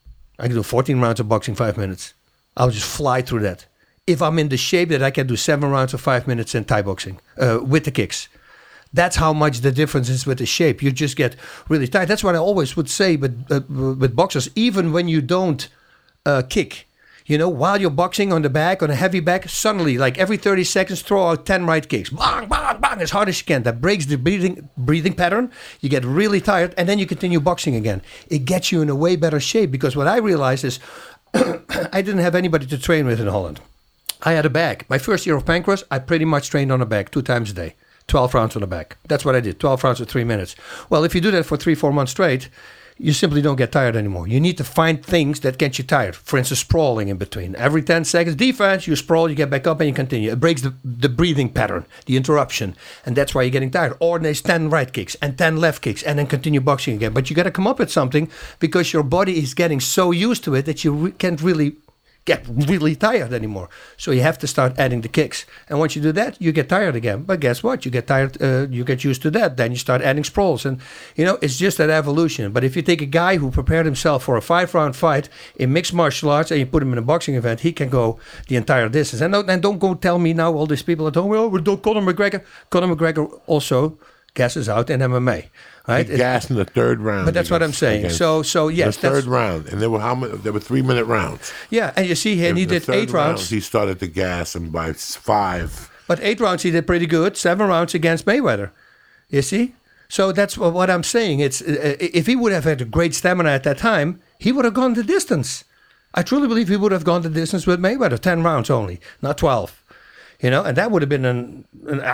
14 rounds of boxing, 5 minutes. I'll just fly through that. If I'm in the shape that I can do 7 rounds of 5 minutes in Thai boxing with the kicks. That's how much the difference is with the shape. You just get really tight. That's what I always would say with boxers, even when you don't kick. You know, while you're boxing on the back, on a heavy back, suddenly, like every 30 seconds, throw out 10 right kicks. Bang, bang, bang, as hard as you can. That breaks the breathing pattern. You get really tired, and then you continue boxing again. It gets you in a way better shape, because what I realized is I didn't have anybody to train with in Holland. I had a bag. My first year of Pancras, I pretty much trained on a bag 2 times a day. 12 rounds on the back. That's what I did. 12 rounds for 3 minutes. Well, if you do that for 3-4 months straight, you simply don't get tired anymore. You need to find things that get you tired. For instance, sprawling in between. Every 10 seconds, defense, you sprawl, you get back up and you continue. It breaks the breathing pattern, the interruption. And that's why you're getting tired. Or there's 10 right kicks and 10 left kicks and then continue boxing again. But you got to come up with something, because your body is getting so used to it that you can't really get really tired anymore. So you have to start adding the kicks. And once you do that, you get tired again. But guess what? You get tired, you get used to that. Then you start adding sprawls. And, you know, it's just that evolution. But if you take a guy who prepared himself for a 5-round fight in mixed martial arts and you put him in a boxing event, he can go the entire distance. And don't go tell me now, all these people at home, oh, Conor McGregor. Conor McGregor also gasses out in MMA. Right? he gassed in the 3rd round. But that's what I'm saying. So yes, the 3rd round, and there were how many? There were 3-minute rounds. Yeah, and you see, and he did 8 rounds. He started to gas him by 5. But 8 rounds he did pretty good. 7 rounds against Mayweather. You see? So that's what I'm saying. It's if he would have had a great stamina at that time, he would have gone the distance. I truly believe he would have gone the distance with Mayweather. 10 rounds only, not 12. You know, and that would have been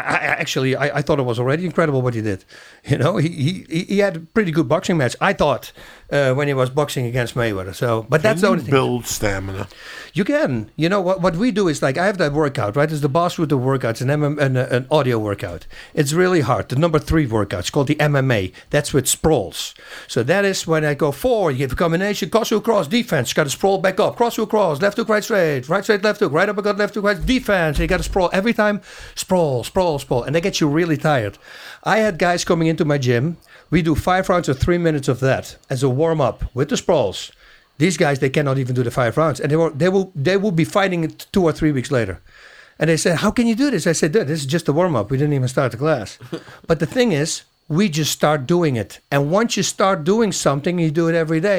I thought it was already incredible what he did. You know, he had a pretty good boxing match, I thought, when he was boxing against Mayweather. So, but that's the only thing. Build stamina. You can. You know, what we do is, like, I have that workout, right? It's the Boss Route of workouts, an audio workout. It's really hard. The number 3 workout, it's called the MMA. That's with sprawls. So that is when I go forward, you have a combination, cross hook, cross, defense. You got to sprawl back up. Cross hook, cross, left hook, right straight, left hook, right uppercut, left hook, right, defense. You got to sprawl every time. Sprawl. And they get you really tired. I had guys coming into my gym. We do 5 rounds of 3 minutes of that as a warm-up with the sprawls. These guys, they cannot even do the 5 rounds. And they will be fighting it 2 or 3 weeks later. And they said, how can you do this? I said, dude, this is just a warm-up. We didn't even start the class. But the thing is, we just start doing it. And once you start doing something, you do it every day,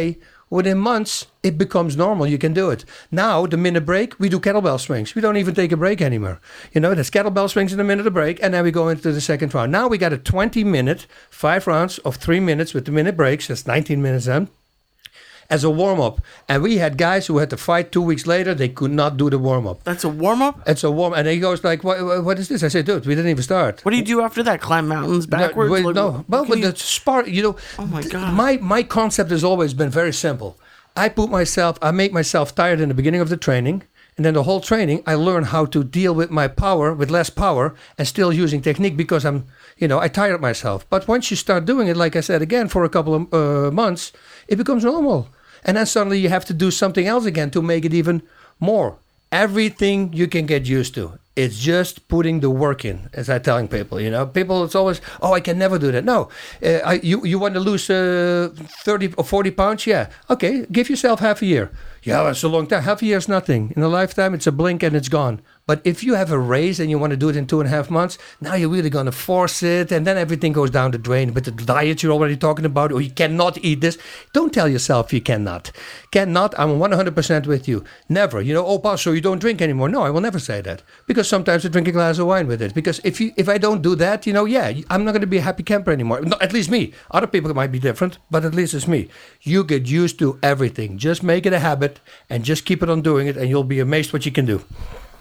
within months, it becomes normal. You can do it. Now, the minute break, we do kettlebell swings. We don't even take a break anymore. You know, there's kettlebell swings in the minute of break, and then we go into the second round. Now we got a 20-minute, 5 rounds of 3 minutes with the minute breaks. That's 19 minutes then. As a warm-up. And we had guys who had to fight 2 weeks later. They could not do the warm-up. That's a warm-up? It's a warm, and he goes like, what is this? I said, dude, we didn't even start. What do you do after that? Climb mountains backwards? No, Like, no. Well, with the spar, you know, Oh my God. my concept has always been very simple. I make myself tired in the beginning of the training, and then the whole training, I learn how to deal with my power, with less power, and still using technique because I tired myself. But once you start doing it, like I said again, for a couple of months, it becomes normal. And then suddenly you have to do something else again to make it even more. Everything you can get used to. It's just putting the work in, as I'm telling people. You know, people, it's always, I can never do that. No, you want to lose 30 or 40 pounds? Yeah. Okay, give yourself half a year. Yeah, that's a long time. Half a year is nothing. In a lifetime, it's a blink and it's gone. But if you have a raise and you want to do it in 2.5 months, now you're really going to force it, and then everything goes down the drain. But the diet you're already talking about, or you cannot eat this, don't tell yourself you cannot. Cannot, I'm 100% with you. Never. You know, Paul, so you don't drink anymore. No, I will never say that. Because sometimes I drink a glass of wine with it. Because if I don't do that, I'm not going to be a happy camper anymore. No, at least me. Other people might be different, but at least it's me. You get used to everything. Just make it a habit and just keep it on doing it, and you'll be amazed what you can do.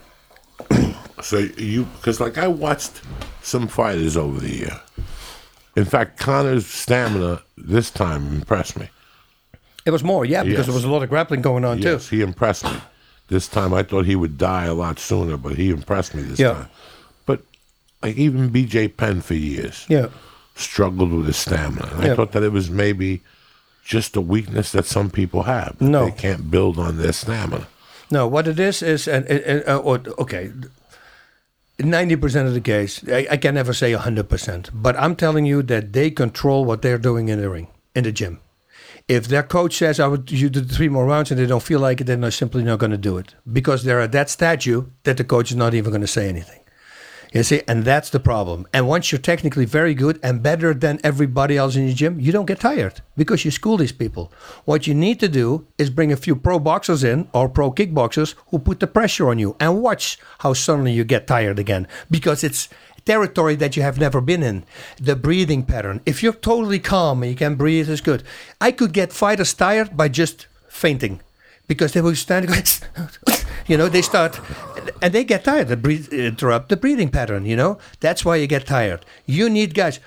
So because like I watched some fighters over the year. In fact, Connor's stamina this time impressed me. It was more, because Yes. there was a lot of grappling going on Yes, too. he impressed me. This time I thought he would die a lot sooner, but he impressed me this Yeah. time. But like even BJ Penn for years struggled with his stamina. And I Yeah. thought that it was maybe just a weakness that some people have. No. They can't build on their stamina. No, what it is 90% of the case, I can never say 100%, but I'm telling you that they control what they're doing in the ring, in the gym. If their coach says, you do 3 more rounds and they don't feel like it, then they're simply not going to do it. Because they're at that statue that the coach is not even going to say anything. You see, and that's the problem. And once you're technically very good and better than everybody else in your gym, you don't get tired because you school these people. What you need to do is bring a few pro boxers in or pro kickboxers who put the pressure on you and watch how suddenly you get tired again because it's territory that you have never been in. The breathing pattern. If you're totally calm and you can breathe, it's good. I could get fighters tired by just fainting. Because they will stand, they start, and they get tired. They interrupt the breathing pattern, That's why you get tired. You need guys.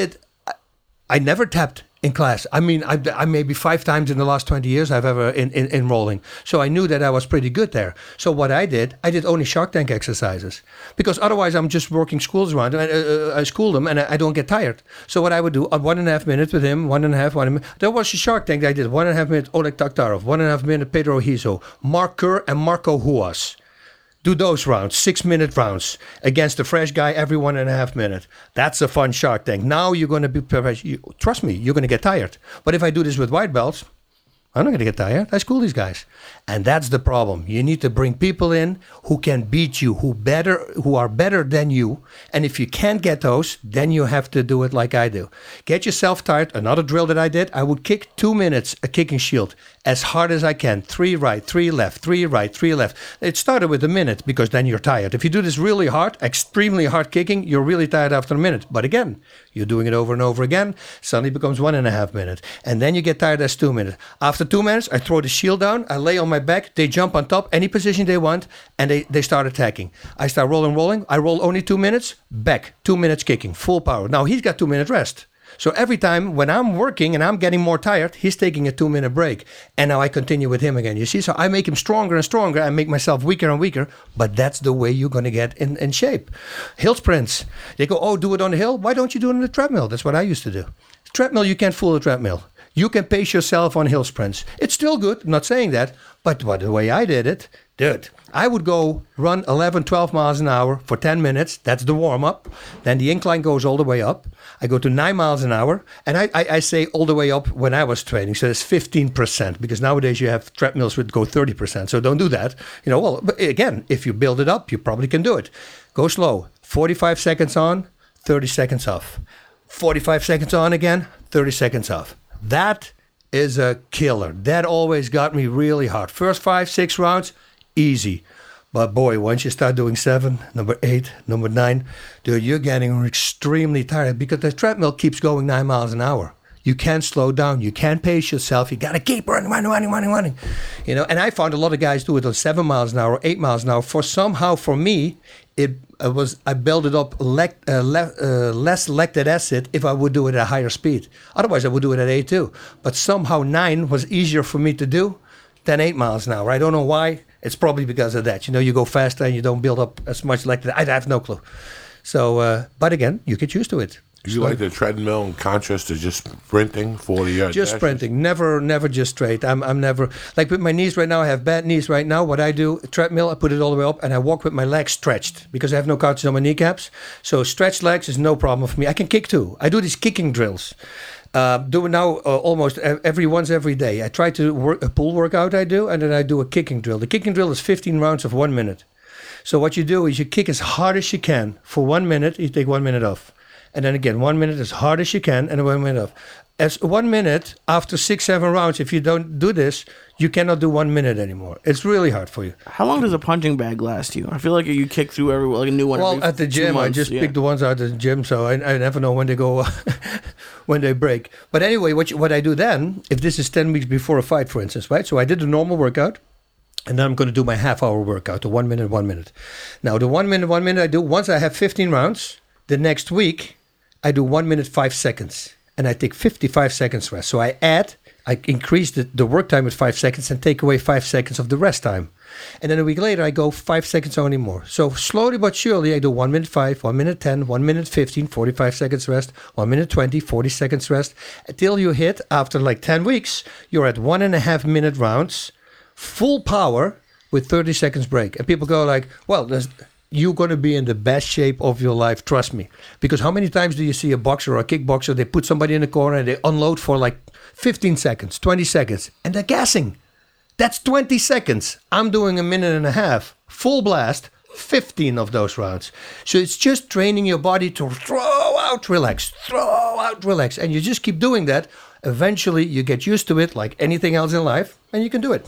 I never tapped in class. I mean, I maybe 5 times in the last 20 years I've ever in rolling. So I knew that I was pretty good there. So what I did only Shark Tank exercises. Because otherwise I'm just working schools around. I school them and I don't get tired. So what I would do, 1.5 minutes with him, 1 minute. There was a Shark Tank that I did, 1.5 minutes Oleg Taktarov, 1.5 minute Pedro Hizo, Mark Kerr and Marco Huas. Do those rounds, 6-minute rounds, against a fresh guy every 1.5 minutes. That's a fun Shark Tank. Now you're going to be professional. Trust me, you're going to get tired. But if I do this with white belts, I'm not going to get tired. I school these guys. And that's the problem. You need to bring people in who can beat you, who are better than you. And if you can't get those, then you have to do it like I do. Get yourself tired. Another drill that I did, I would kick 2 minutes a kicking shield as hard as I can. 3 right, 3 left, 3 right, 3 left. It started with a minute because then you're tired. If you do this really hard, extremely hard kicking, you're really tired after a minute. But again, you're doing it over and over again, suddenly it becomes 1.5 minutes. And then you get tired as 2 minutes. After 2 minutes, I throw the shield down, I lay on my back, they jump on top, any position they want, and they start attacking. I start rolling, I roll only 2 minutes, back, 2 minutes kicking, full power. Now he's got 2 minutes rest. So every time when I'm working and I'm getting more tired, he's taking a 2-minute break. And now I continue with him again. You see, so I make him stronger and stronger. I make myself weaker and weaker. But that's the way you're going to get in shape. Hill sprints. They go, do it on the hill. Why don't you do it on the treadmill? That's what I used to do. Treadmill, you can't fool a treadmill. You can pace yourself on hill sprints. It's still good. I'm not saying that. But the way I did it, dude, I would go run 11, 12 miles an hour for 10 minutes. That's the warm-up. Then the incline goes all the way up. I go to 9 miles an hour. And I say all the way up when I was training. So that's 15%. Because nowadays you have treadmills that go 30%. So don't do that. But again, if you build it up, you probably can do it. Go slow. 45 seconds on, 30 seconds off. 45 seconds on again, 30 seconds off. That is a killer. That always got me really hard. First 5, 6 rounds, easy. But boy, once you start doing 7, number 8, number 9, dude, you're getting extremely tired because the treadmill keeps going 9 miles an hour. You can't slow down. You can't pace yourself. You got to keep running. You know, and I found a lot of guys do it on 7 miles an hour, 8 miles an hour. For me, I built it up less lactic acid if I would do it at a higher speed. Otherwise, I would do it at 8 too. But somehow 9 was easier for me to do than 8 miles an hour. I don't know why. It's probably because of that. You know, you go faster and you don't build up as much lactic. I have no clue. So, but again, you get used to it. You like the treadmill in contrast to just sprinting 40 yards? Just sprinting, never just straight. I'm never, like with my knees right now, I have bad knees right now. What I do, treadmill, I put it all the way up and I walk with my legs stretched because I have no cartilage on my kneecaps. So stretched legs is no problem for me. I can kick too. I do these kicking drills. Do it now almost every day. I try to work a pull workout I do, and then I do a kicking drill. The kicking drill is 15 rounds of 1 minute. So what you do is you kick as hard as you can for 1 minute, you take 1 minute off. And then again, 1 minute as hard as you can, and 1 minute off. As 1 minute, after 6, 7 rounds, if you don't do this, you cannot do 1 minute anymore. It's really hard for you. How long does a punching bag last you? I feel like you kick through a new one. Well, at the gym, I just pick the ones out of the gym, so I never know when they go, when they break. But anyway, what I do then, if this is 10 weeks before a fight, for instance, right? So I did a normal workout. And then I'm going to do my half-hour workout, the 1 minute, 1 minute. Now, the 1 minute, 1 minute I do, once I have 15 rounds, the next week, I do 1 minute, 5 seconds. And I take 55 seconds rest. So I increase the work time with 5 seconds and take away 5 seconds of the rest time. And then a week later, I go 5 seconds only more. So slowly but surely, I do 1 minute 5, 1 minute 10, 1 minute 15, 45 seconds rest, 1 minute 20, 40 seconds rest. Until you hit, after like 10 weeks, you're at 1.5 minute rounds, full power with 30 seconds break. And people go like, well, you're going to be in the best shape of your life, trust me. Because how many times do you see a boxer or a kickboxer, they put somebody in the corner and they unload for like 15 seconds, 20 seconds, and they're gassing. That's 20 seconds. I'm doing 1.5 minutes, full blast, 15 of those rounds. So it's just training your body to throw out, relax. And you just keep doing that. Eventually, you get used to it like anything else in life, and you can do it.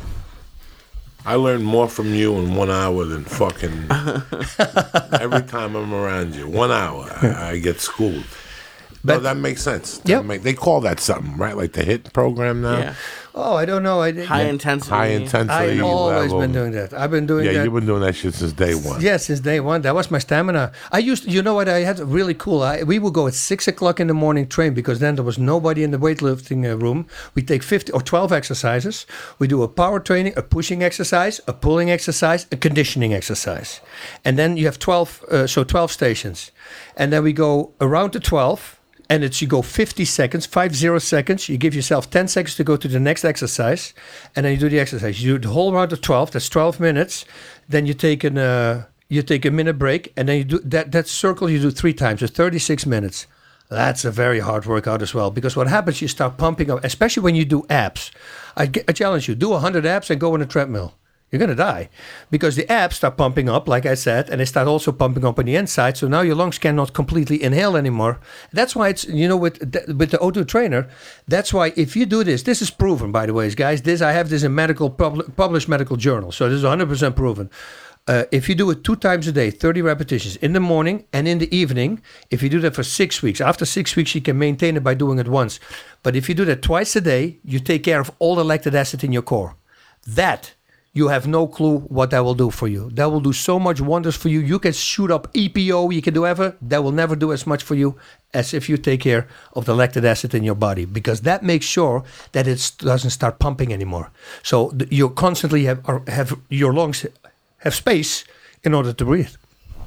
I learn more from you in 1 hour than fucking every time I'm around you. 1 hour, I get schooled. But that makes sense. Yep. They call that something, right? Like the HIIT program now? Yeah. Oh, I don't know. High intensity. High intensity. I've always level. been doing that. I've been doing that. Yeah, you've been doing that shit since day one. Yeah, since day one. That was my stamina. You know what? I had really cool. We would go at 6 o'clock in the morning train because then there was nobody in the weightlifting room. We take 50 or 12 exercises. We do a power training, a pushing exercise, a pulling exercise, a conditioning exercise. And then you have 12 stations. And then we go around the 12. And you go 50 seconds, 50 seconds. You give yourself 10 seconds to go to the next exercise. And then you do the exercise. You do the whole round of 12. That's 12 minutes. Then you take a minute break. And then you do that circle you do 3 times. So 36 minutes. That's a very hard workout as well. Because what happens, you start pumping up, especially when you do abs. I challenge you, do 100 abs and go on a treadmill. You're going to die because the abs start pumping up, like I said, and they start also pumping up on the inside. So now your lungs cannot completely inhale anymore. That's why it's, with the O2 trainer, that's why if you do this is proven, by the way, guys. I have this in published medical journal. So this is 100% proven. If you do it 2 times a day, 30 repetitions in the morning and in the evening, if you do that for 6 weeks, after 6 weeks, you can maintain it by doing it once. But if you do that twice a day, you take care of all the lactic acid in your core. You have no clue what that will do for you. That will do so much wonders for you. You can shoot up EPO, you can do whatever. That will never do as much for you as if you take care of the lactic acid in your body, because that makes sure that it doesn't start pumping anymore. So you constantly have your lungs have space in order to breathe.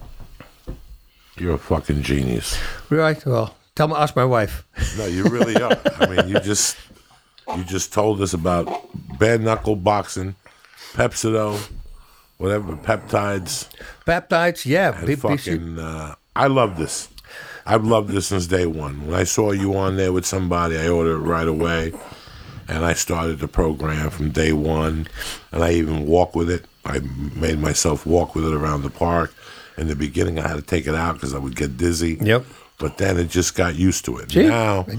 You're a fucking genius. Right? Well, ask my wife. No, you really are. I mean, you just told us about bare knuckle boxing, Pepsido, whatever, peptides. Peptides, yeah. And fucking, I love this. I've loved this since day one. When I saw you on there with somebody, I ordered it right away. And I started the program from day one. And I even walk with it. I made myself walk with it around the park. In the beginning, I had to take it out because I would get dizzy. Yep. But then it just got used to it. Gee, now, again,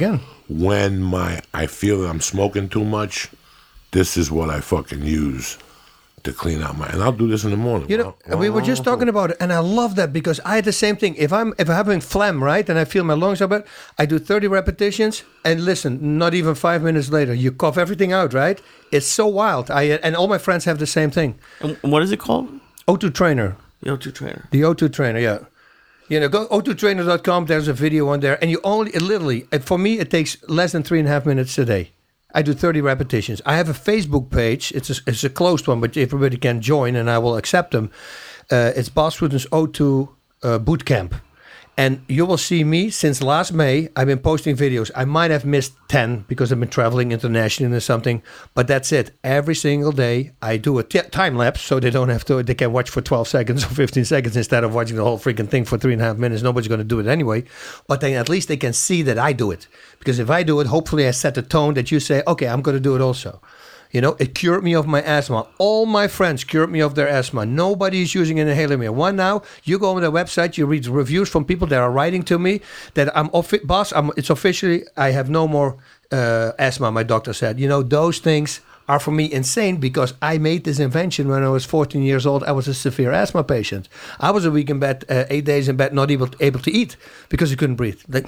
when I feel that I'm smoking too much, this is what I fucking use to clean out and I'll do this in the morning. You know, we were just talking about it, and I love that because I had the same thing. If I'm having phlegm, right, and I feel my lungs are bad, I do 30 repetitions, and listen, not even 5 minutes later, you cough everything out, right? It's so wild. And all my friends have the same thing. And what is it called? O2 Trainer. The O2 Trainer. The O2 Trainer, yeah. You know, go o2trainer.com. There's a video on there, and for me, it takes less than 3.5 minutes a day. I do 30 repetitions. I have a Facebook page. It's a closed one, but everybody can join, and I will accept them. It's Bas Rutten's O2 Bootcamp. And you will see me since last May. I've been posting videos. I might have missed 10 because I've been traveling internationally or something, but that's it. Every single day, I do a time lapse so they don't have to. They can watch for 12 seconds or 15 seconds instead of watching the whole freaking thing for 3.5 minutes. Nobody's going to do it anyway. But then at least they can see that I do it. Because if I do it, hopefully I set the tone that you say, okay, I'm going to do it also. You know, it cured me of my asthma. All my friends cured me of their asthma. Nobody is using an inhaler anymore. One now, you go on the website, you read reviews from people that are writing to me that it's officially, I have no more asthma, my doctor said. You know, those things are for me insane because I made this invention when I was 14 years old. I was a severe asthma patient. I was a week in bed, 8 days in bed, not able to eat because I couldn't breathe. Like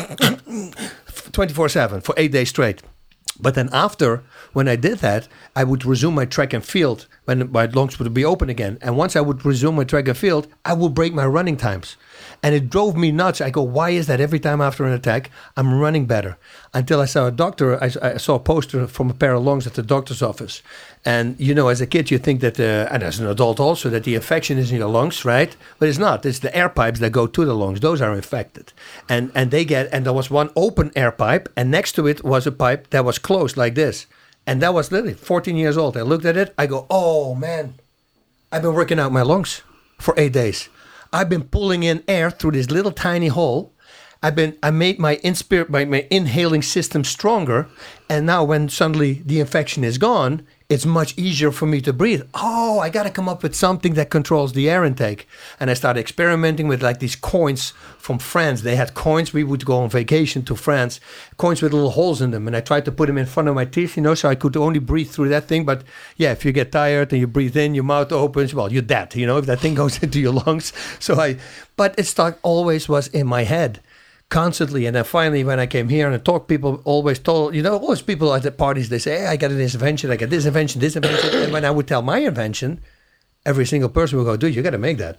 24/7 for 8 days straight. But then after, when I did that, I would resume my track and field when my lungs would be open again. And once I would resume my track and field, I would break my running times. And it drove me nuts. I go, why is that every time after an attack, I'm running better? Until I saw a doctor, I saw a poster from a pair of lungs at the doctor's office. And, you know, as a kid, you think that, and as an adult also, that the infection is in your lungs, right? But it's not. It's the air pipes that go to the lungs. Those are infected. And there was one open air pipe, and next to it was a pipe that was closed like this. And that was literally 14 years old. I looked at it. I go, oh, man, I've been working out my lungs for 8 days. I've been pulling in air through this little tiny hole. I made my inhaling system stronger. And now when suddenly the infection is gone, it's much easier for me to breathe. Oh, I got to come up with something that controls the air intake. And I started experimenting with like these coins from France. They had coins. We would go on vacation to France, coins with little holes in them. And I tried to put them in front of my teeth, you know, so I could only breathe through that thing. But yeah, if you get tired and you breathe in, your mouth opens, well, you're dead, you know, if that thing goes into your lungs. But it always was in my head. Constantly. And then finally, when I came here and I talked, people always told, you know, always people at the parties, they say, hey, I got this invention, I got this invention. And when I would tell my invention, every single person would go, dude, you got to make that.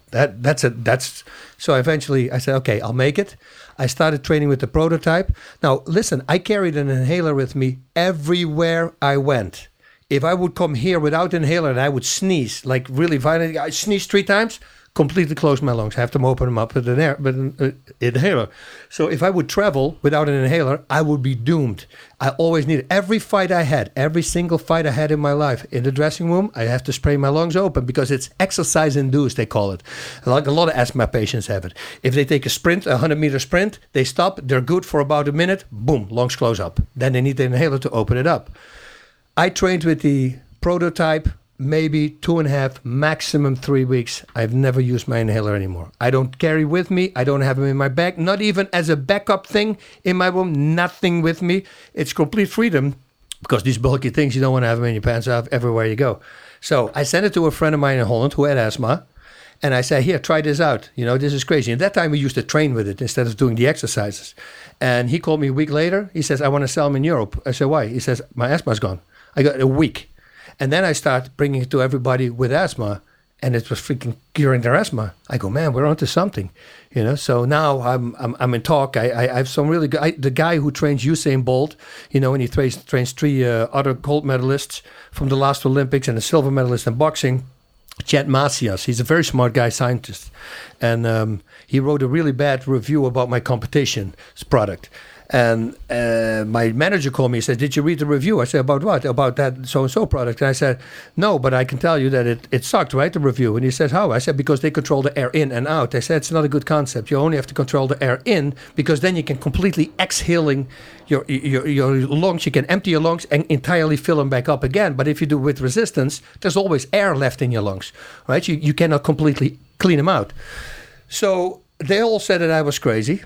So eventually I said, okay, I'll make it. I started training with the prototype. Now, listen, I carried an inhaler with me everywhere I went. If I would come here without an inhaler and I would sneeze, like really violently, I sneezed 3 times, completely close my lungs. I have to open them up with an inhaler. So if I would travel without an inhaler, I would be doomed. I always needed every fight I had, every single fight I had in my life. In the dressing room, I have to spray my lungs open because it's exercise-induced, they call it. Like a lot of asthma patients have it. If they take a sprint, a 100-meter sprint, they stop, they're good for about a minute, boom, lungs close up. Then they need the inhaler to open it up. I trained with the prototype maybe 2.5, maximum 3 weeks. I've never used my inhaler anymore. I don't carry with me. I don't have them in my bag. Not even as a backup thing in my room. Nothing with me. It's complete freedom because these bulky things, you don't want to have them in your pants off everywhere you go. So I sent it to a friend of mine in Holland who had asthma. And I said, here, try this out. You know, this is crazy. At that time, we used to train with it instead of doing the exercises. And he called me a week later. He says, I want to sell them in Europe. I said, why? He says, my asthma's gone. I got a week. And then I start bringing it to everybody with asthma, and it was freaking curing their asthma. I go, man, we're onto something, you know. So now I'm in talk. I have some really good. The guy who trains Usain Bolt, you know, and he trains 3 other gold medalists from the last Olympics and a silver medalist in boxing. Chet Macias, he's a very smart guy, scientist, and he wrote a really bad review about my competition's product. And my manager called me and said, did you read the review? I said, about what? About that so-and-so product. And I said, no, but I can tell you that it sucked, right, the review. And he said, how? I said, because they control the air in and out. I said, it's not a good concept. You only have to control the air in because then you can completely exhaling your lungs. You can empty your lungs and entirely fill them back up again. But if you do with resistance, there's always air left in your lungs, right? You cannot completely clean them out. So they all said that I was crazy.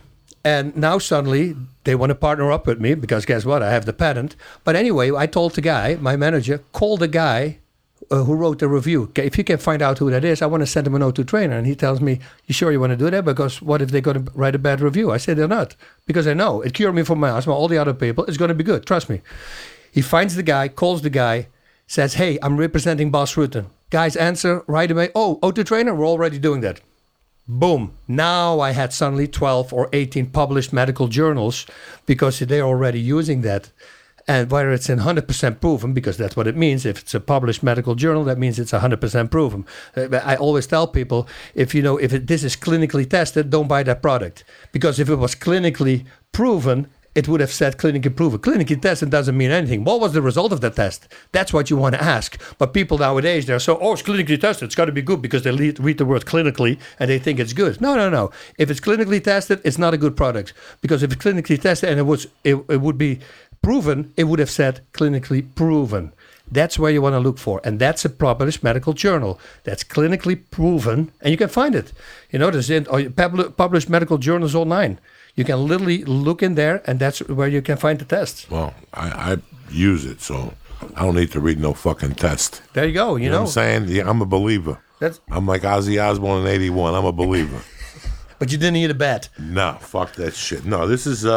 And now suddenly they want to partner up with me because guess what? I have the patent. But anyway, I told the guy, my manager, call the guy who wrote the review. Okay, if you can find out who that is, I want to send him an O2 trainer. And he tells me, you sure you want to do that? Because what if they're going to write a bad review? I said, they're not. Because I know it cured me from my asthma. All the other people, it's going to be good. Trust me. He finds the guy, calls the guy, says, hey, I'm representing Bas Rutten. Guys answer right away, oh, O2 trainer, we're already doing that. Boom. Now I had suddenly 12 or 18 published medical journals because they're already using that. And whether it's in 100% proven, because that's what it means. If it's a published medical journal, that means it's 100% proven. I always tell people, if this is clinically tested, don't buy that product. Because if it was clinically proven, it would have said clinically proven. Clinically tested doesn't mean anything. What was the result of the test? That's what you want to ask. But people nowadays, they're so, it's clinically tested. It's got to be good because they read the word clinically and they think it's good. No. If it's clinically tested, it's not a good product. Because if it's clinically tested and it would be proven, it would have said clinically proven. That's where you want to look for. And that's a published medical journal. That's clinically proven. And you can find it. There's published medical journals online. You can literally look in there, and that's where you can find the test. Well, I use it, so I don't need to read no fucking test. There you go. You know what I'm saying? Yeah, I'm a believer. I'm like Ozzy Osbourne in 81. I'm a believer. But you didn't need a bat. No, fuck that shit. No, this is,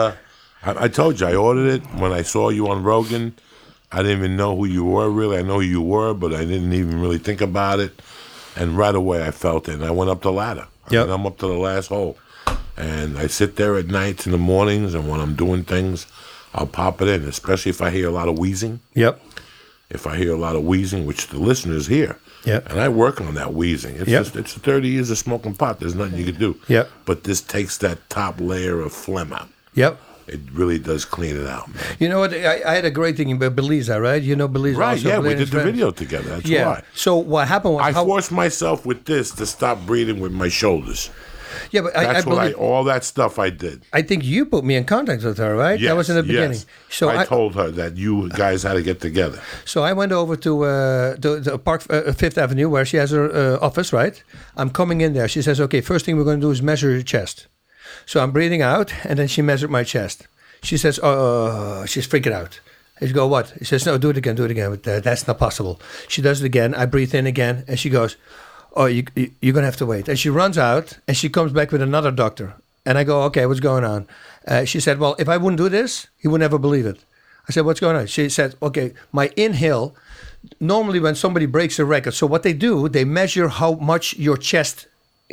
I told you, I ordered it when I saw you on Rogan. I didn't even know who you were, really. I know who you were, but I didn't even really think about it. And right away I felt it, and I went up the ladder. Yep. I'm up to the last hole. And I sit there at nights and the mornings, and when I'm doing things, I'll pop it in, especially if I hear a lot of wheezing. Yep. If I hear a lot of wheezing, which the listeners hear. Yep. And I work on that wheezing. It's yep. just, it's 30 years of smoking pot. There's nothing you can do. Yep. But this takes that top layer of phlegm out. Yep. It really does clean it out, man. You know what? I had a great thing with Belisa, right? You know Belisa? Right, also, yeah, we did the friend. video together. That's yeah. why. So what happened was... I forced myself with this to stop breathing with my shoulders. Yeah, but That's all that stuff I did. I think you put me in contact with her, right? Yes, that was in the beginning. Yes. So I told her that you guys had to get together. So I went over to the Park Fifth Avenue where she has her office, right? I'm coming in there. She says, okay, first thing we're going to do is measure your chest. So I'm breathing out, and then she measured my chest. She says, she's freaking out. I go, what? He says, no, do it again. But that's not possible. She does it again. I breathe in again, and she goes, oh, you're going to have to wait. And she runs out, and she comes back with another doctor. And I go, okay, what's going on? She said, well, if I wouldn't do this, he would never believe it. I said, what's going on? She said, okay, my inhale, normally when somebody breaks a record, so what they do, they measure how much your chest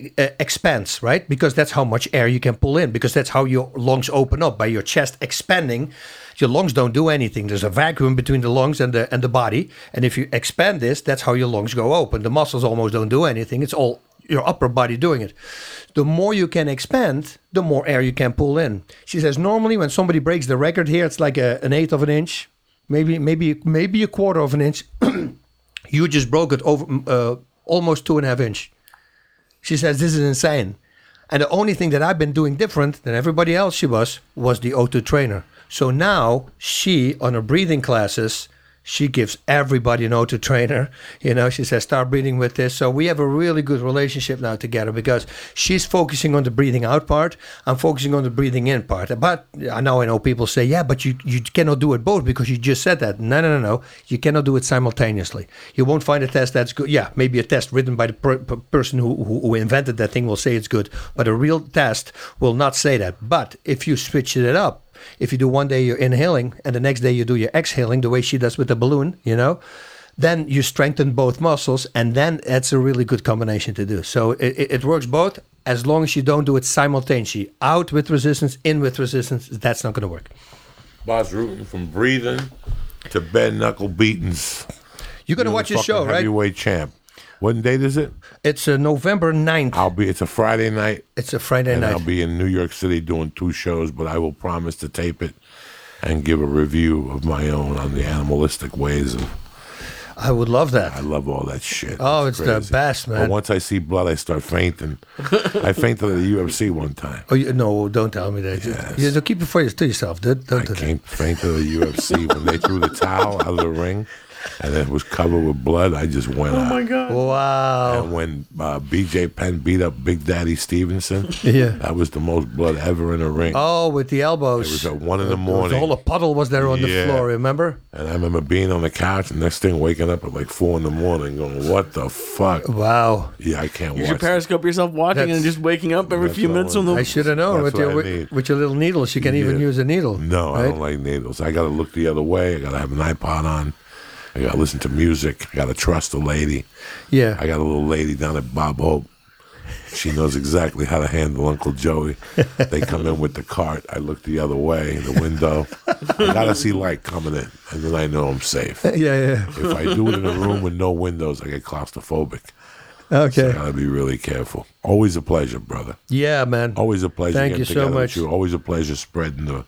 expands, right? Because that's how much air you can pull in, because that's how your lungs open up. By your chest expanding, your lungs don't do anything. There's a vacuum between the lungs and the body. And if you expand this, that's how your lungs go open. The muscles almost don't do anything. It's all your upper body doing it. The more you can expand, the more air you can pull in. She says, normally when somebody breaks the record here, it's like an eighth of an inch, maybe a quarter of an inch. You just broke it over almost 2.5 inches. She says, this is insane. And the only thing that I've been doing different than everybody else she was the O2 trainer. So now she, on her breathing classes, she gives everybody an O2 trainer. You know, she says, start breathing with this. So we have a really good relationship now together because she's focusing on the breathing out part. I'm focusing on the breathing in part. But I know people say, yeah, but you cannot do it both because you just said that. No. You cannot do it simultaneously. You won't find a test that's good. Yeah, maybe a test written by the person who invented that thing will say it's good. But a real test will not say that. But if you switch it up, if you do one day you're inhaling and the next day you do your exhaling, the way she does with the balloon, you know, then you strengthen both muscles, and then that's a really good combination to do. So it works both as long as you don't do it simultaneously. Out with resistance, in with resistance, that's not going to work. Bas Rutten, from breathing to bare knuckle beatings. You're going to watch your show, right? Heavyweight champ. What date is it? It's November 9th. It's a Friday night. It's a Friday night. I'll be in New York City doing 2 shows, but I will promise to tape it and give a review of my own on the animalistic ways of... I would love that. I love all that shit. Oh, it's the best, man. But once I see blood, I start fainting. I fainted at the UFC one time. Oh, no, don't tell me that. Yes. Keep it to yourself, dude. Don't do that. I fainted at the UFC when they threw the towel out of the ring. and it was covered with blood. I just went out. Oh my god. Wow. And when B.J. Penn beat up Big Daddy Stevenson, Yeah. that was the most blood ever in a ring. Oh, with the elbows. It was at 1 in the The morning. whole puddle was there on the Yeah. floor, remember? And I remember being on the couch and next thing waking up at like 4 in the morning going, what the fuck? Wow. Yeah, I can't You watch should it. periscope yourself watching and That's- just waking up every that's few all minutes I on the. I should have known That's with your what I need. with your little needles. You can even Yeah. use a needle. No, I right? don't like needles. I got to look the other way. I got to have an iPod on. I got to listen to music. I got to trust the lady. Yeah. I got a little lady down at Bob Hope. She knows exactly how to handle Uncle Joey. They come in with the cart. I look the other way, the window. I got to see light coming in, and then I know I'm safe. Yeah. If I do it in a room with no windows, I get claustrophobic. Okay. I got to be really careful. Always a pleasure, brother. Yeah, man. Always a pleasure Thank getting you so together much. with you. Always a pleasure spreading the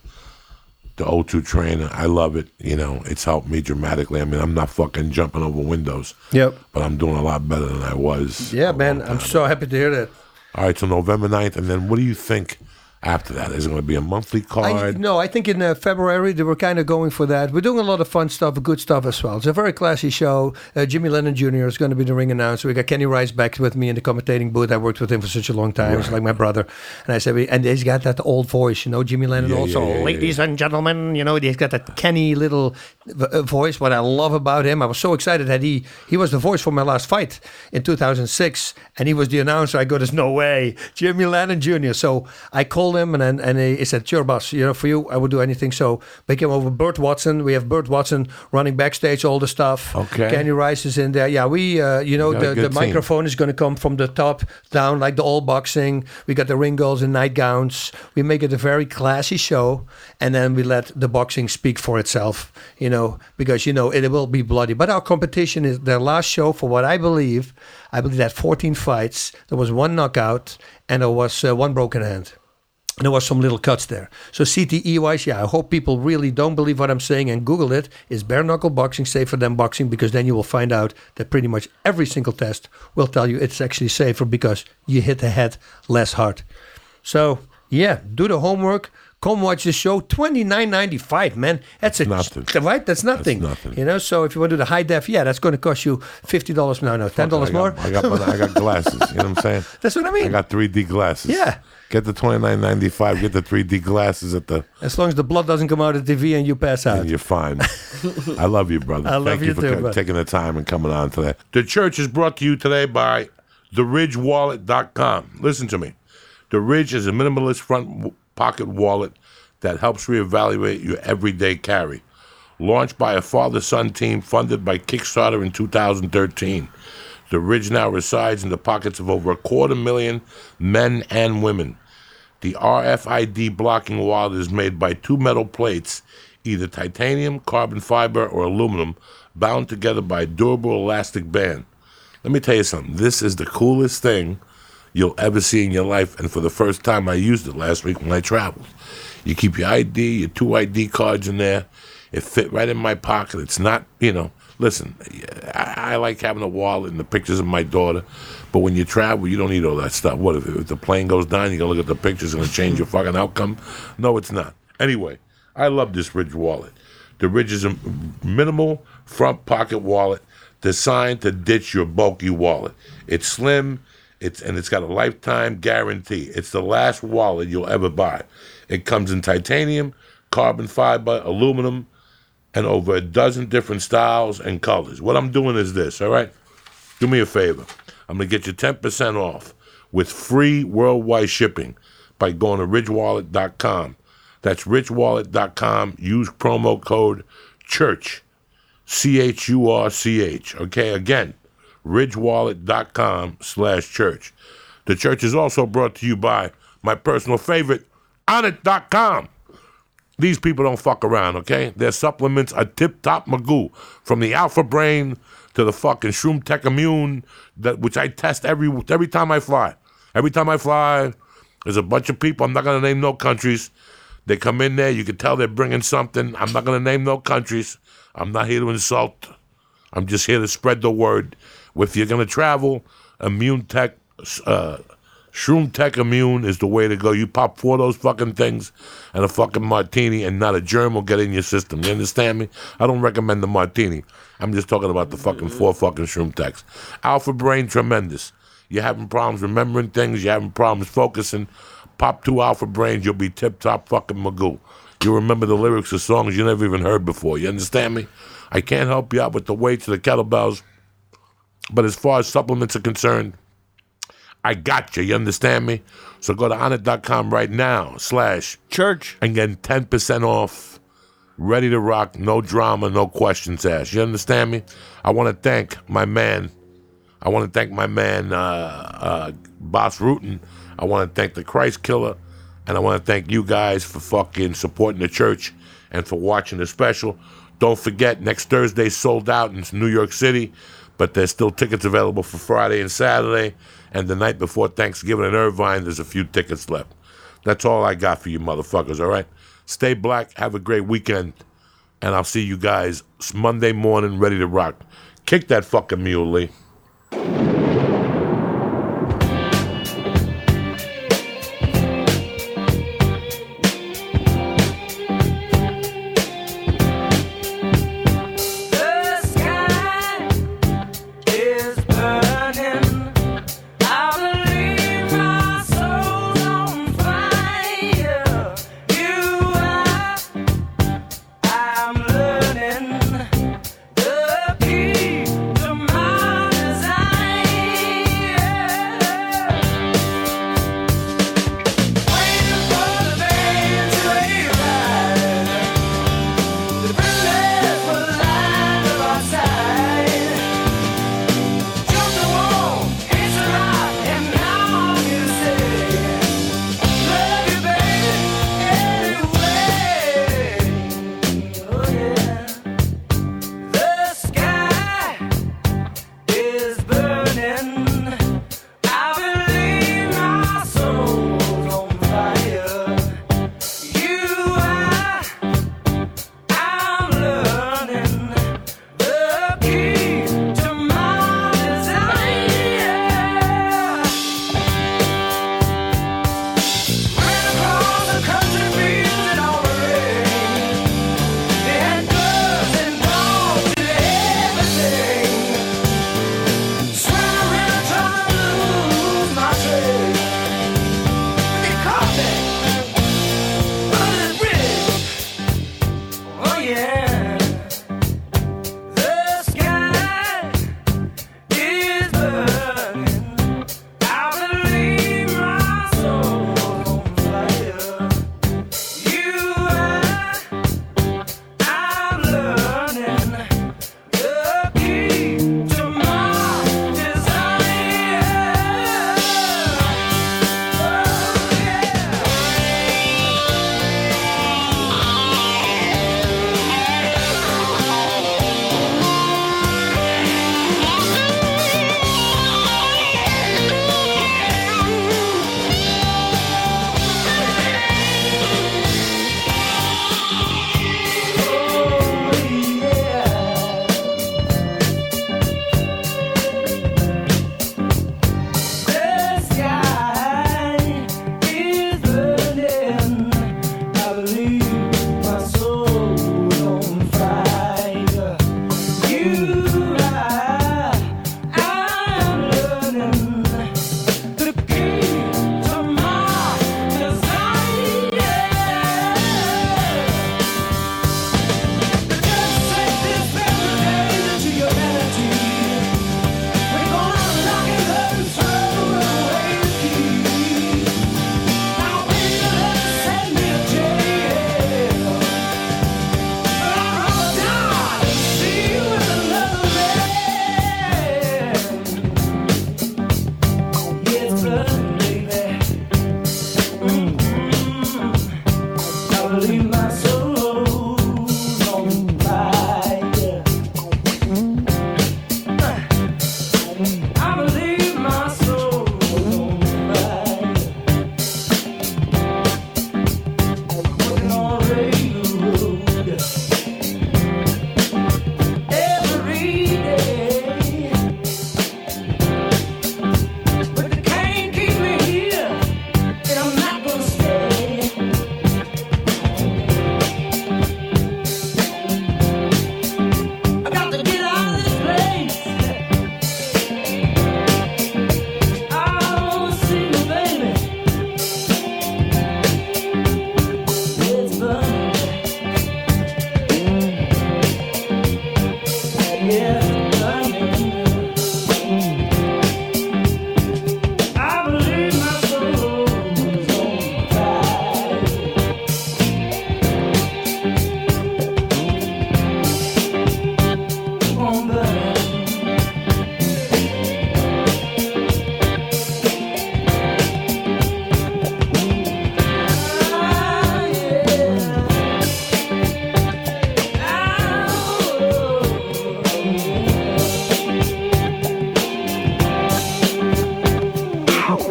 O2 trainer. I love it. You know, it's helped me dramatically. I mean, I'm not fucking jumping over windows, Yep. but I'm doing a lot better than I was. Yeah, a man. long I'm time so ago. happy to hear that. All right, so November 9th, and then what do you think after that? Is it going to be a monthly card? I think in February they were kind of going for that. We're doing a lot of fun stuff, good stuff as well. It's a very classy show. Jimmy Lennon Jr. is going to be the ring announcer. We got Kenny Rice back with me in the commentating booth. I worked with him for such a long time. He's like my brother. And I said, and he's got that old voice, you know, Jimmy Lennon Yeah, also. yeah, yeah, Ladies and gentlemen, you know, he's got that Kenny little voice. What I love about him, I was so excited that he was the voice for my last fight in 2006, and he was the announcer. I go, there's no way, Jimmy Lennon Jr. So I called him, and he said, sure, boss, you know, for you, I would do anything. So they came over Burt Watson. We have Burt Watson running backstage, all the stuff. Okay. Kenny Rice is in there. Yeah, we, you know, got a the good team. microphone is going to come from the top down, like the old boxing. We got the ring girls in nightgowns. We make it a very classy show, and then we let the boxing speak for itself, you know, because, you know, it will be bloody. But our competition is their last show for what I believe that 14 fights, there was 1 knockout, and there was 1 broken hand. And there was some little cuts there. So CTE-wise, yeah, I hope people really don't believe what I'm saying and Google it. Is bare knuckle boxing safer than boxing? Because then you will find out that pretty much every single test will tell you it's actually safer because you hit the head less hard. So, yeah, do the homework. Come watch the show. $29.95, man. That's nothing. Right? That's nothing. That's nothing. You know, so if you want to do the high def, yeah, that's going to cost you $50. No, $10 more. I got glasses. You know what I'm saying? That's what I mean. I got 3D glasses. Yeah. Get the $29.95. Get the 3D glasses at the. As long as the blood doesn't come out of the TV and you pass out. And you're fine. I love you, brother. I love Thank you for too, brother. taking the time and coming on today. The church is brought to you today by TheRidgeWallet.com. Listen to me. The Ridge is a minimalist front pocket wallet that helps reevaluate your everyday carry. Launched by a father-son team funded by Kickstarter in 2013. The Ridge now resides in the pockets of over 250,000 men and women. The RFID blocking wallet is made by 2 metal plates, either titanium, carbon fiber, or aluminum, bound together by a durable elastic band. Let me tell you something. This is the coolest thing you'll ever see in your life, and for the first time I used it last week when I traveled. You keep your ID, your 2 ID cards in there. It fit right in my pocket. It's not, you know, listen, I like having a wallet and the pictures of my daughter, but when you travel, you don't need all that stuff. What, if the plane goes down, you're going to look at the pictures, it's going to change your fucking outcome? No, it's not. Anyway, I love this Ridge wallet. The Ridge is a minimal front pocket wallet designed to ditch your bulky wallet. It's slim, it's got a lifetime guarantee. It's the last wallet you'll ever buy. It comes in titanium, carbon fiber, aluminum, and over a dozen different styles and colors. What I'm doing is this, all right? Do me a favor. I'm going to get you 10% off with free worldwide shipping by going to ridgewallet.com. That's ridgewallet.com. Use promo code CHURCH, CHURCH. Okay, again, ridgewallet.com/church. The church is also brought to you by my personal favorite, Onnit.com. These people don't fuck around, okay? Their supplements are tip-top magoo, from the Alpha Brain to the fucking Shroom Tech Immune, which I test every time I fly. Every time I fly, there's a bunch of people, I'm not going to name no countries. They come in there, you can tell they're bringing something. I'm not going to name no countries. I'm not here to insult. I'm just here to spread the word. If you're going to travel, Immune Tech Shroom Tech Immune is the way to go. You pop 4 of those fucking things and a fucking martini, and not a germ will get in your system. You understand me? I don't recommend the martini. I'm just talking about the fucking 4 fucking Shroom Techs. Alpha Brain, tremendous. You're having problems remembering things. You're having problems focusing. Pop 2 Alpha Brains, you'll be tip-top fucking Magoo. You'll remember the lyrics of songs you never even heard before. You understand me? I can't help you out with the weights or the kettlebells, but as far as supplements are concerned, I got you. You understand me? So go to Onnit.com right now, Church. and get 10% off. Ready to rock. No drama, no questions asked. You understand me? I want to thank my man. Boss Rutan. I want to thank the Christ Killer. And I want to thank you guys for fucking supporting the church and for watching the special. Don't forget, next Thursday sold out in New York City, but there's still tickets available for Friday and Saturday. And the night before Thanksgiving in Irvine, there's a few tickets left. That's all I got for you motherfuckers, all right? Stay black, have a great weekend, and I'll see you guys Monday morning ready to rock. Kick that fucking mule, Lee. The sky is burning. I believe my soul's on fire. I'm learning the key to my desire.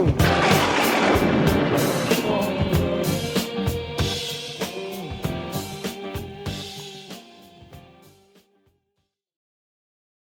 soon.